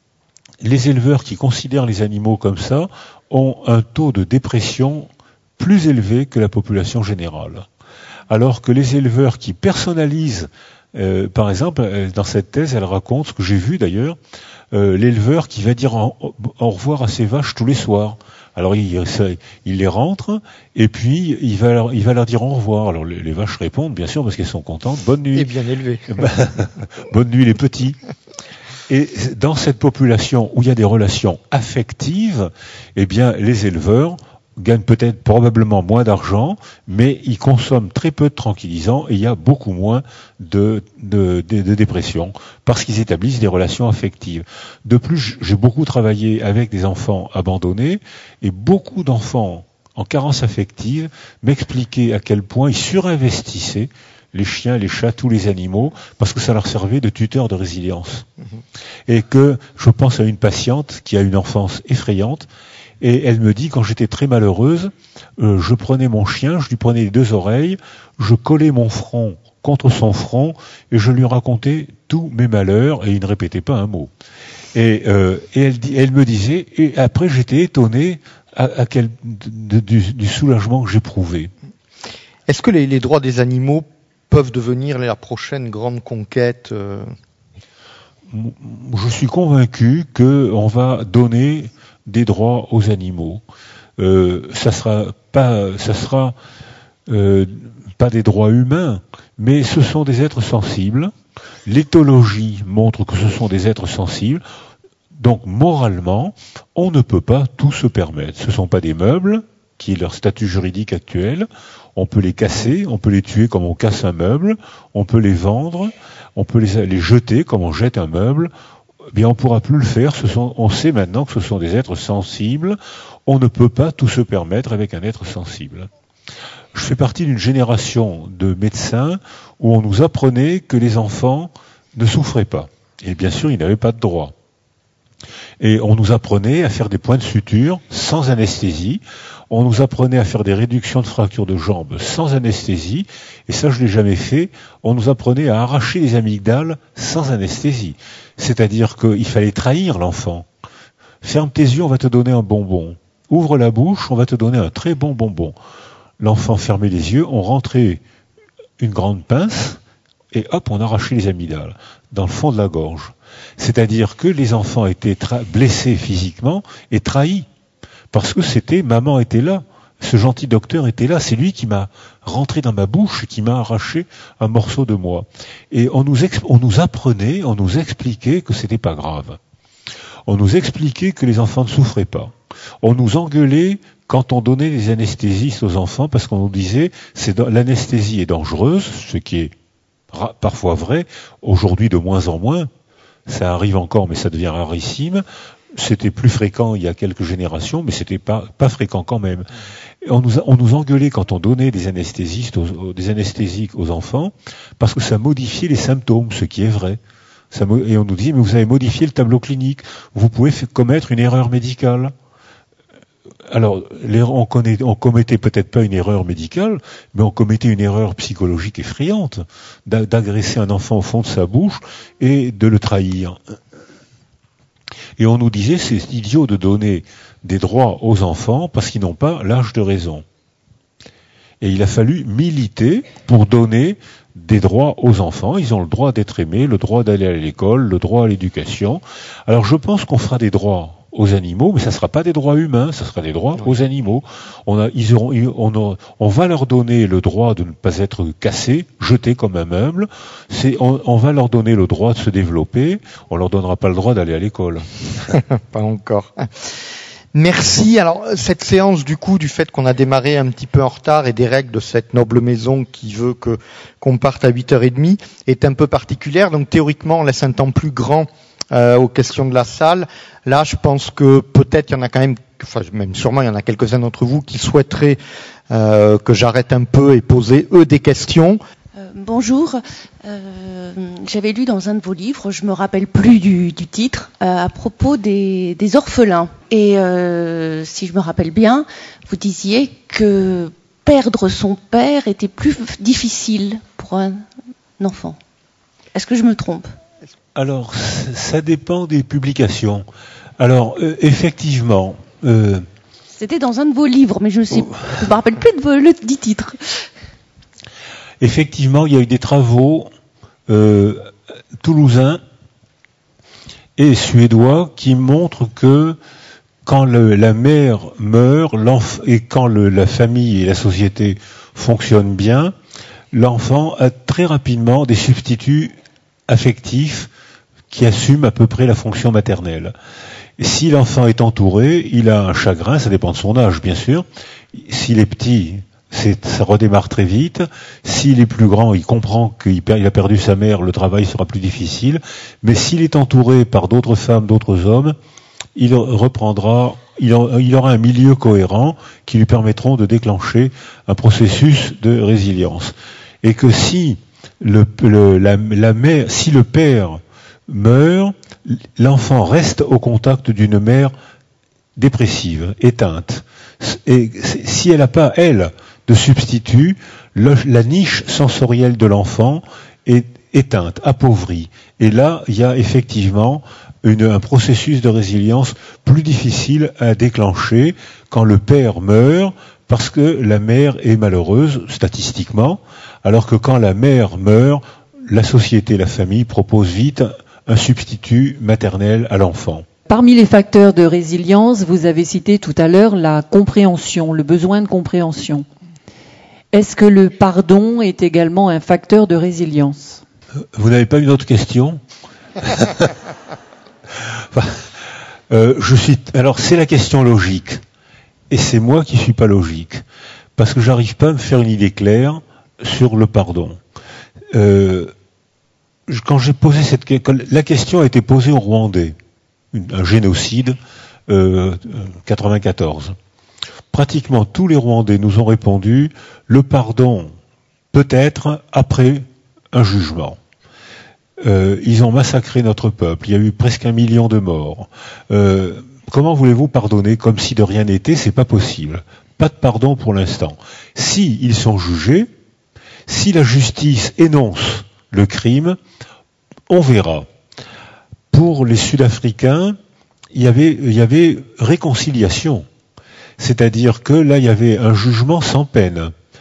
les éleveurs qui considèrent les animaux comme ça ont un taux de dépression plus élevé que la population générale. Alors que les éleveurs qui personnalisent, euh, par exemple, dans cette thèse, elle raconte, ce que j'ai vu d'ailleurs, euh, l'éleveur qui va dire en, au revoir à ses vaches tous les soirs. Alors il, ça, il les rentre, et puis il va, leur, il va leur dire au revoir. Alors les, les vaches répondent, bien sûr, parce qu'elles sont contentes. Bonne nuit.
Et bien élevées.
Bonne nuit les petits. Et dans cette population où il y a des relations affectives, eh bien les éleveurs gagnent peut-être probablement moins d'argent, mais ils consomment très peu de tranquillisants et il y a beaucoup moins de, de, de, de dépression parce qu'ils établissent des relations affectives. De plus, j'ai beaucoup travaillé avec des enfants abandonnés et beaucoup d'enfants en carence affective m'expliquaient à quel point ils surinvestissaient les chiens, les chats, tous les animaux, parce que ça leur servait de tuteur de résilience. Mmh. Et que je pense à une patiente qui a une enfance effrayante, et elle me dit, quand j'étais très malheureuse, euh, je prenais mon chien, je lui prenais les deux oreilles, je collais mon front contre son front, et je lui racontais tous mes malheurs, et il ne répétait pas un mot. Et, euh, et elle, elle me disait, et après j'étais étonné à, à quel, de, du, du soulagement que j'éprouvais.
Est-ce que les, les droits des animaux peuvent devenir la prochaine grande conquête euh...
Je suis convaincu qu'on va donner des droits aux animaux. Euh, ça sera pas, ça sera euh, pas des droits humains, mais ce sont des êtres sensibles. L'éthologie montre que ce sont des êtres sensibles. Donc moralement, on ne peut pas tout se permettre. Ce ne sont pas des meubles, qui est leur statut juridique actuel. On peut les casser, on peut les tuer comme on casse un meuble, on peut les vendre, on peut les, les jeter comme on jette un meuble. Eh bien, on ne pourra plus le faire. Ce sont, on sait maintenant que ce sont des êtres sensibles. On ne peut pas tout se permettre avec un être sensible. Je fais partie d'une génération de médecins où on nous apprenait que les enfants ne souffraient pas. Et bien sûr, ils n'avaient pas de droit. Et on nous apprenait à faire des points de suture sans anesthésie. On nous apprenait à faire des réductions de fractures de jambes sans anesthésie. Et ça, je l'ai jamais fait. On nous apprenait à arracher les amygdales sans anesthésie. C'est-à-dire qu'il fallait trahir l'enfant. Ferme tes yeux, on va te donner un bonbon. Ouvre la bouche, on va te donner un très bon bonbon. L'enfant fermait les yeux, on rentrait une grande pince et hop, on arrachait les amygdales dans le fond de la gorge. C'est-à-dire que les enfants étaient tra- blessés physiquement et trahis. Parce que c'était, maman était là. Ce gentil docteur était là. C'est lui qui m'a rentré dans ma bouche et qui m'a arraché un morceau de moi. Et on nous, exp- on nous apprenait, on nous expliquait que c'était pas grave. On nous expliquait que les enfants ne souffraient pas. On nous engueulait quand on donnait des anesthésistes aux enfants parce qu'on nous disait c'est l'anesthésie est dangereuse, ce qui est ra- parfois vrai, aujourd'hui de moins en moins. Ça arrive encore, mais ça devient rarissime. C'était plus fréquent il y a quelques générations, mais c'était pas, pas fréquent quand même. Et on nous, a, on nous engueulait quand on donnait des anesthésistes, aux, des anesthésiques aux enfants, parce que ça modifiait les symptômes, ce qui est vrai. Ça, et on nous dit, mais vous avez modifié le tableau clinique, vous pouvez f- commettre une erreur médicale. Alors, on, connaît, on commettait peut-être pas une erreur médicale, mais on commettait une erreur psychologique effrayante, d'agresser un enfant au fond de sa bouche et de le trahir. Et on nous disait, c'est idiot de donner des droits aux enfants parce qu'ils n'ont pas l'âge de raison. Et il a fallu militer pour donner des droits aux enfants. Ils ont le droit d'être aimés, le droit d'aller à l'école, le droit à l'éducation. Alors je pense qu'on fera des droits aux animaux, mais ça ne sera pas des droits humains, ça sera des droits oui. aux animaux. On, a, ils auront, on, a, on va leur donner le droit de ne pas être cassés, jetés comme un meuble. C'est, on, on va leur donner le droit de se développer. On leur donnera pas le droit d'aller à l'école.
Pas encore. Merci. Alors, cette séance, du coup, du fait qu'on a démarré un petit peu en retard et des règles de cette noble maison qui veut que qu'on parte à huit heures trente, est un peu particulière. Donc, théoriquement, on laisse un temps plus grand euh, aux questions de la salle. Là, je pense que peut-être il y en a quand même, enfin, même sûrement, il y en a quelques-uns d'entre vous qui souhaiteraient euh, que j'arrête un peu et poser, eux, des questions.
Euh, bonjour. Euh, j'avais lu dans un de vos livres, je me rappelle plus du, du titre, euh, à propos des, des orphelins. Et euh, si je me rappelle bien, vous disiez que perdre son père était plus difficile pour un enfant. Est-ce que je me trompe ?
Alors, ça dépend des publications. Alors, euh, effectivement... Euh...
C'était dans un de vos livres, mais je ne sais, je me rappelle plus de vos, le dit titre.
Effectivement, il y a eu des travaux euh, toulousains et suédois qui montrent que quand le, la mère meurt et quand le, la famille et la société fonctionnent bien, l'enfant a très rapidement des substituts affectifs qui assument à peu près la fonction maternelle. Et si l'enfant est entouré, il a un chagrin, ça dépend de son âge bien sûr. S'il est petit, c'est, ça redémarre très vite. S'il est plus grand, il comprend qu'il perd, il a perdu sa mère, le travail sera plus difficile. Mais s'il est entouré par d'autres femmes, d'autres hommes, il reprendra, il, il aura un milieu cohérent qui lui permettront de déclencher un processus de résilience. Et que si le, le, la, la mère, si le père meurt, l'enfant reste au contact d'une mère dépressive, éteinte. Et si elle n'a pas, elle, de substitut, le, la niche sensorielle de l'enfant est éteinte, appauvrie. Et là, il y a effectivement une, un processus de résilience plus difficile à déclencher quand le père meurt, parce que la mère est malheureuse, statistiquement, alors que quand la mère meurt, la société, la famille propose vite un substitut maternel à l'enfant.
Parmi les facteurs de résilience, vous avez cité tout à l'heure la compréhension, le besoin de compréhension. Est-ce que le pardon est également un facteur de résilience ?
Vous n'avez pas une autre question ? enfin, euh, je suis. Alors c'est la question logique, et c'est moi qui suis pas logique, parce que j'arrive pas à me faire une idée claire sur le pardon. Euh, quand j'ai posé cette question, la question a été posée aux Rwandais, un génocide, euh, quatre-vingt-quatorze. Pratiquement tous les Rwandais nous ont répondu le pardon peut-être après un jugement. Euh, ils ont massacré notre peuple, il y a eu presque un million de morts. Euh, comment voulez-vous pardonner comme si de rien n'était ? C'est pas possible. Pas de pardon pour l'instant. Si ils sont jugés, si la justice énonce le crime, on verra. Pour les Sud-Africains, il y avait, il y avait réconciliation. C'est-à-dire que là, il y avait un jugement sans peine.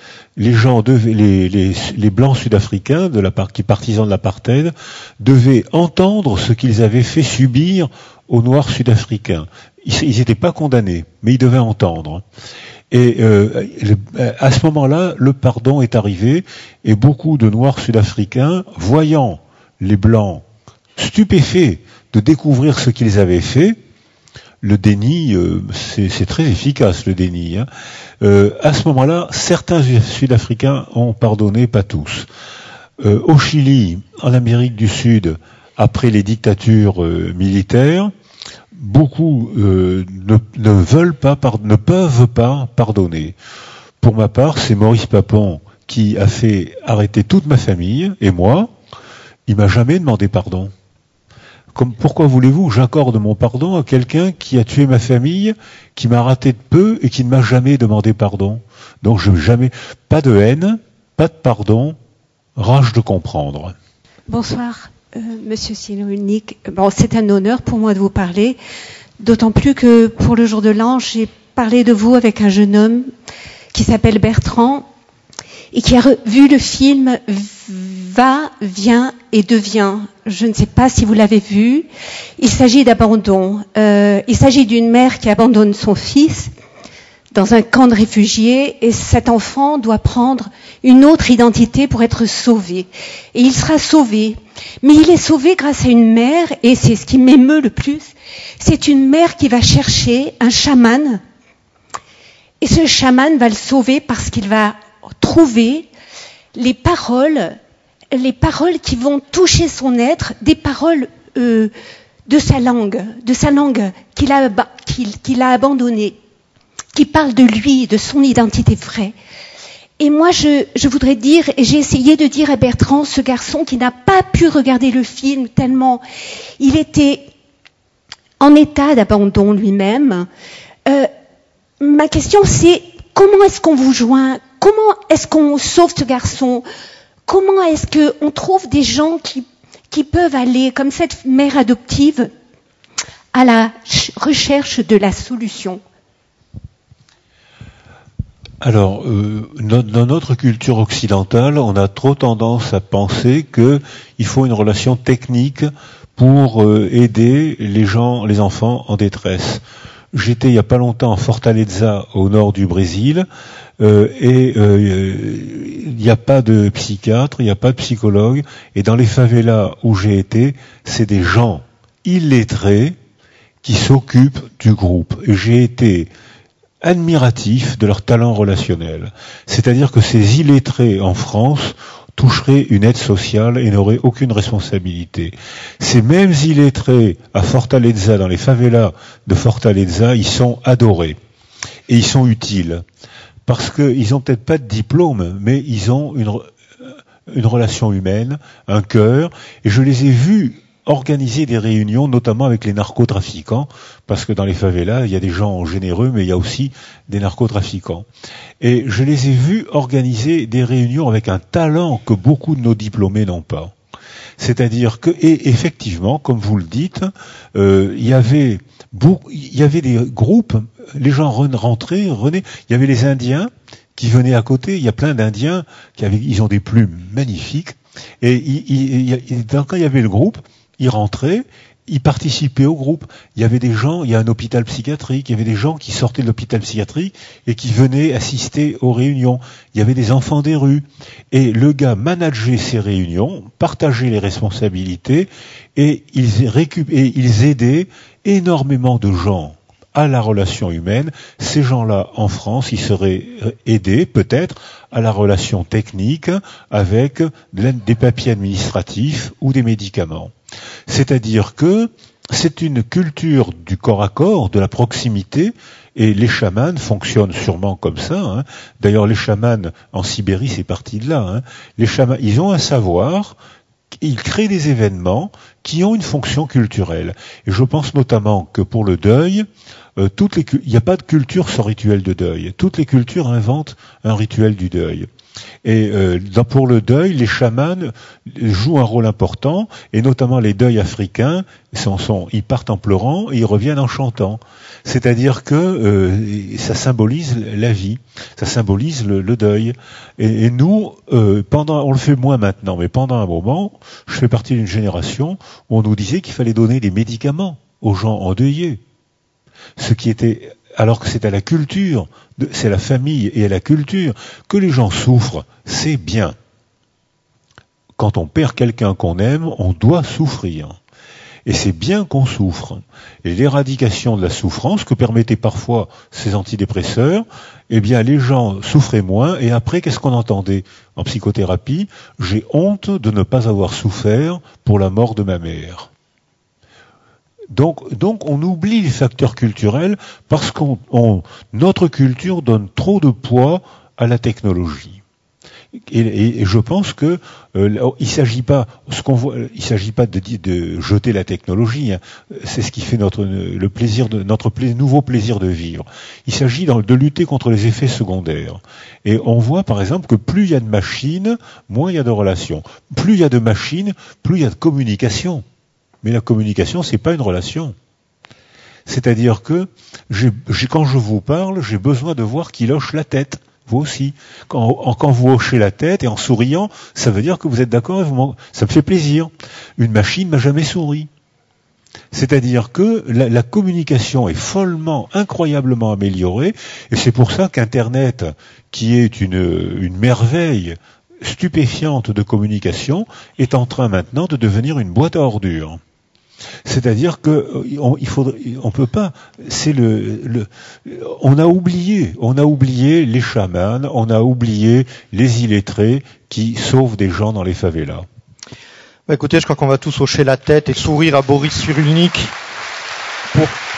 les gens devaient, les, les, les blancs sud-africains de la part, qui partisans de l'apartheid devaient entendre ce qu'ils avaient fait subir aux noirs sud-africains. Ils n'étaient pas condamnés, mais ils devaient entendre. Et euh, à ce moment-là, le pardon est arrivé, et beaucoup de noirs sud-africains, voyant les blancs stupéfaits de découvrir ce qu'ils avaient fait, le déni, euh, c'est, c'est très efficace le déni. Hein. Euh, à ce moment-là, certains Sud-Africains ont pardonné, pas tous. Euh, au Chili, en Amérique du Sud, après les dictatures euh, militaires, beaucoup euh, ne, ne veulent pas, par, ne peuvent pas pardonner. Pour ma part, c'est Maurice Papon qui a fait arrêter toute ma famille et moi. Il m'a jamais demandé pardon. Comme, pourquoi voulez-vous que j'accorde mon pardon à quelqu'un qui a tué ma famille, qui m'a raté de peu et qui ne m'a jamais demandé pardon? Donc je jamais, pas de haine, pas de pardon, rage de comprendre.
Bonsoir, euh, Monsieur Cyrulnik. Bon, c'est un honneur pour moi de vous parler, d'autant plus que pour le jour de l'an, j'ai parlé de vous avec un jeune homme qui s'appelle Bertrand et qui a vu le film Va, vient et devient. Je ne sais pas si vous l'avez vu. Il s'agit d'abandon. Euh, il s'agit d'une mère qui abandonne son fils dans un camp de réfugiés et cet enfant doit prendre une autre identité pour être sauvé. Et il sera sauvé. Mais il est sauvé grâce à une mère, et c'est ce qui m'émeut le plus. C'est une mère qui va chercher un chaman. Et ce chaman va le sauver parce qu'il va trouver les paroles les paroles qui vont toucher son être, des paroles euh, de sa langue, de sa langue qu'il a, qu'il, qu'il a abandonnée, qui parlent de lui, de son identité vraie. Et moi, je, je voudrais dire, et j'ai essayé de dire à Bertrand, ce garçon qui n'a pas pu regarder le film tellement il était en état d'abandon lui-même, euh, ma question c'est, comment est-ce qu'on vous joint? Comment est-ce qu'on sauve ce garçon? Comment est-ce qu'on trouve des gens qui, qui peuvent aller, comme cette mère adoptive, à la recherche de la solution?
Alors, euh, no, dans notre culture occidentale, on a trop tendance à penser qu'il faut une relation technique pour euh, aider les gens, les enfants en détresse. J'étais il n'y a pas longtemps en Fortaleza, au nord du Brésil, euh, et il euh, n'y a pas de psychiatre, il n'y a pas de psychologue, et dans les favelas où j'ai été, c'est des gens illettrés qui s'occupent du groupe. Et j'ai été admiratif de leur talent relationnel. C'est-à-dire que ces illettrés en France toucheraient une aide sociale et n'auraient aucune responsabilité. Ces mêmes illettrés à Fortaleza, dans les favelas de Fortaleza, ils sont adorés. Et ils sont utiles. Parce qu'ils n'ont peut-être pas de diplôme, mais ils ont une, une relation humaine, un cœur, et je les ai vus organiser des réunions, notamment avec les narcotrafiquants, parce que dans les favelas, il y a des gens généreux, mais il y a aussi des narcotrafiquants. Et je les ai vus organiser des réunions avec un talent que beaucoup de nos diplômés n'ont pas. C'est-à-dire que, et effectivement, comme vous le dites, euh, il y avait beaucoup, il y avait des groupes, les gens rentraient, renaient, il y avait les Indiens qui venaient à côté, il y a plein d'Indiens qui avaient, ils ont des plumes magnifiques, et il, il, il, quand il y avait le groupe, ils rentraient, ils participaient au groupe. Il y avait des gens, il y a un hôpital psychiatrique, il y avait des gens qui sortaient de l'hôpital psychiatrique et qui venaient assister aux réunions. Il y avait des enfants des rues. Et le gars manageait ces réunions, partageait les responsabilités et ils, récup- et ils aidaient énormément de gens à la relation humaine. Ces gens-là, en France, ils seraient aidés, peut-être, à la relation technique avec des papiers administratifs ou des médicaments. C'est-à-dire que c'est une culture du corps à corps, de la proximité, et les chamans fonctionnent sûrement comme ça. Hein. D'ailleurs, les chamans en Sibérie, c'est parti de là. Hein. Les chamans, ils ont un savoir, ils créent des événements qui ont une fonction culturelle. Et je pense notamment que pour le deuil, euh, toutes les, il n'y a pas de culture sans rituel de deuil. Toutes les cultures inventent un rituel du deuil. Et euh, dans, pour le deuil, les chamans jouent un rôle important, et notamment les deuils africains, sont, sont, ils partent en pleurant et ils reviennent en chantant. C'est-à-dire que euh, ça symbolise la vie, ça symbolise le, le deuil. Et, et nous, euh, pendant, on le fait moins maintenant, mais pendant un moment, je fais partie d'une génération où on nous disait qu'il fallait donner des médicaments aux gens endeuillés. Ce qui était, alors que c'est à la culture, c'est la famille et à la culture, que les gens souffrent, c'est bien. Quand on perd quelqu'un qu'on aime, on doit souffrir. Et c'est bien qu'on souffre. Et l'éradication de la souffrance que permettaient parfois ces antidépresseurs, eh bien les gens souffraient moins, et après qu'est-ce qu'on entendait en psychothérapie? J'ai honte de ne pas avoir souffert pour la mort de ma mère. Donc, donc on oublie les facteurs culturels parce qu'on, on, notre culture donne trop de poids à la technologie. Et, et, et je pense que euh, il s'agit pas, ce qu'on voit, il s'agit pas de, de jeter la technologie. Hein. C'est ce qui fait notre le plaisir de notre pla- nouveau plaisir de vivre. Il s'agit de lutter contre les effets secondaires. Et on voit par exemple que plus il y a de machines, moins il y a de relations. Plus il y a de machines, plus il y a de communication. Mais la communication, c'est pas une relation. C'est-à-dire que j'ai, j'ai, quand je vous parle, j'ai besoin de voir qu'il hoche la tête. Vous aussi. Quand, quand vous hochez la tête et en souriant, ça veut dire que vous êtes d'accord et vous ça me fait plaisir. Une machine m'a jamais souri. C'est-à-dire que la, la communication est follement, incroyablement améliorée, et c'est pour ça qu'Internet, qui est une, une merveille stupéfiante de communication, est en train maintenant de devenir une boîte à ordures. C'est-à-dire que on, il faudrait, on peut pas. C'est le, le, on a oublié, on a oublié les chamans, on a oublié les illettrés qui sauvent des gens dans les favelas.
Bah écoutez, je crois qu'on va tous hocher la tête et sourire à Boris Cyrulnik pour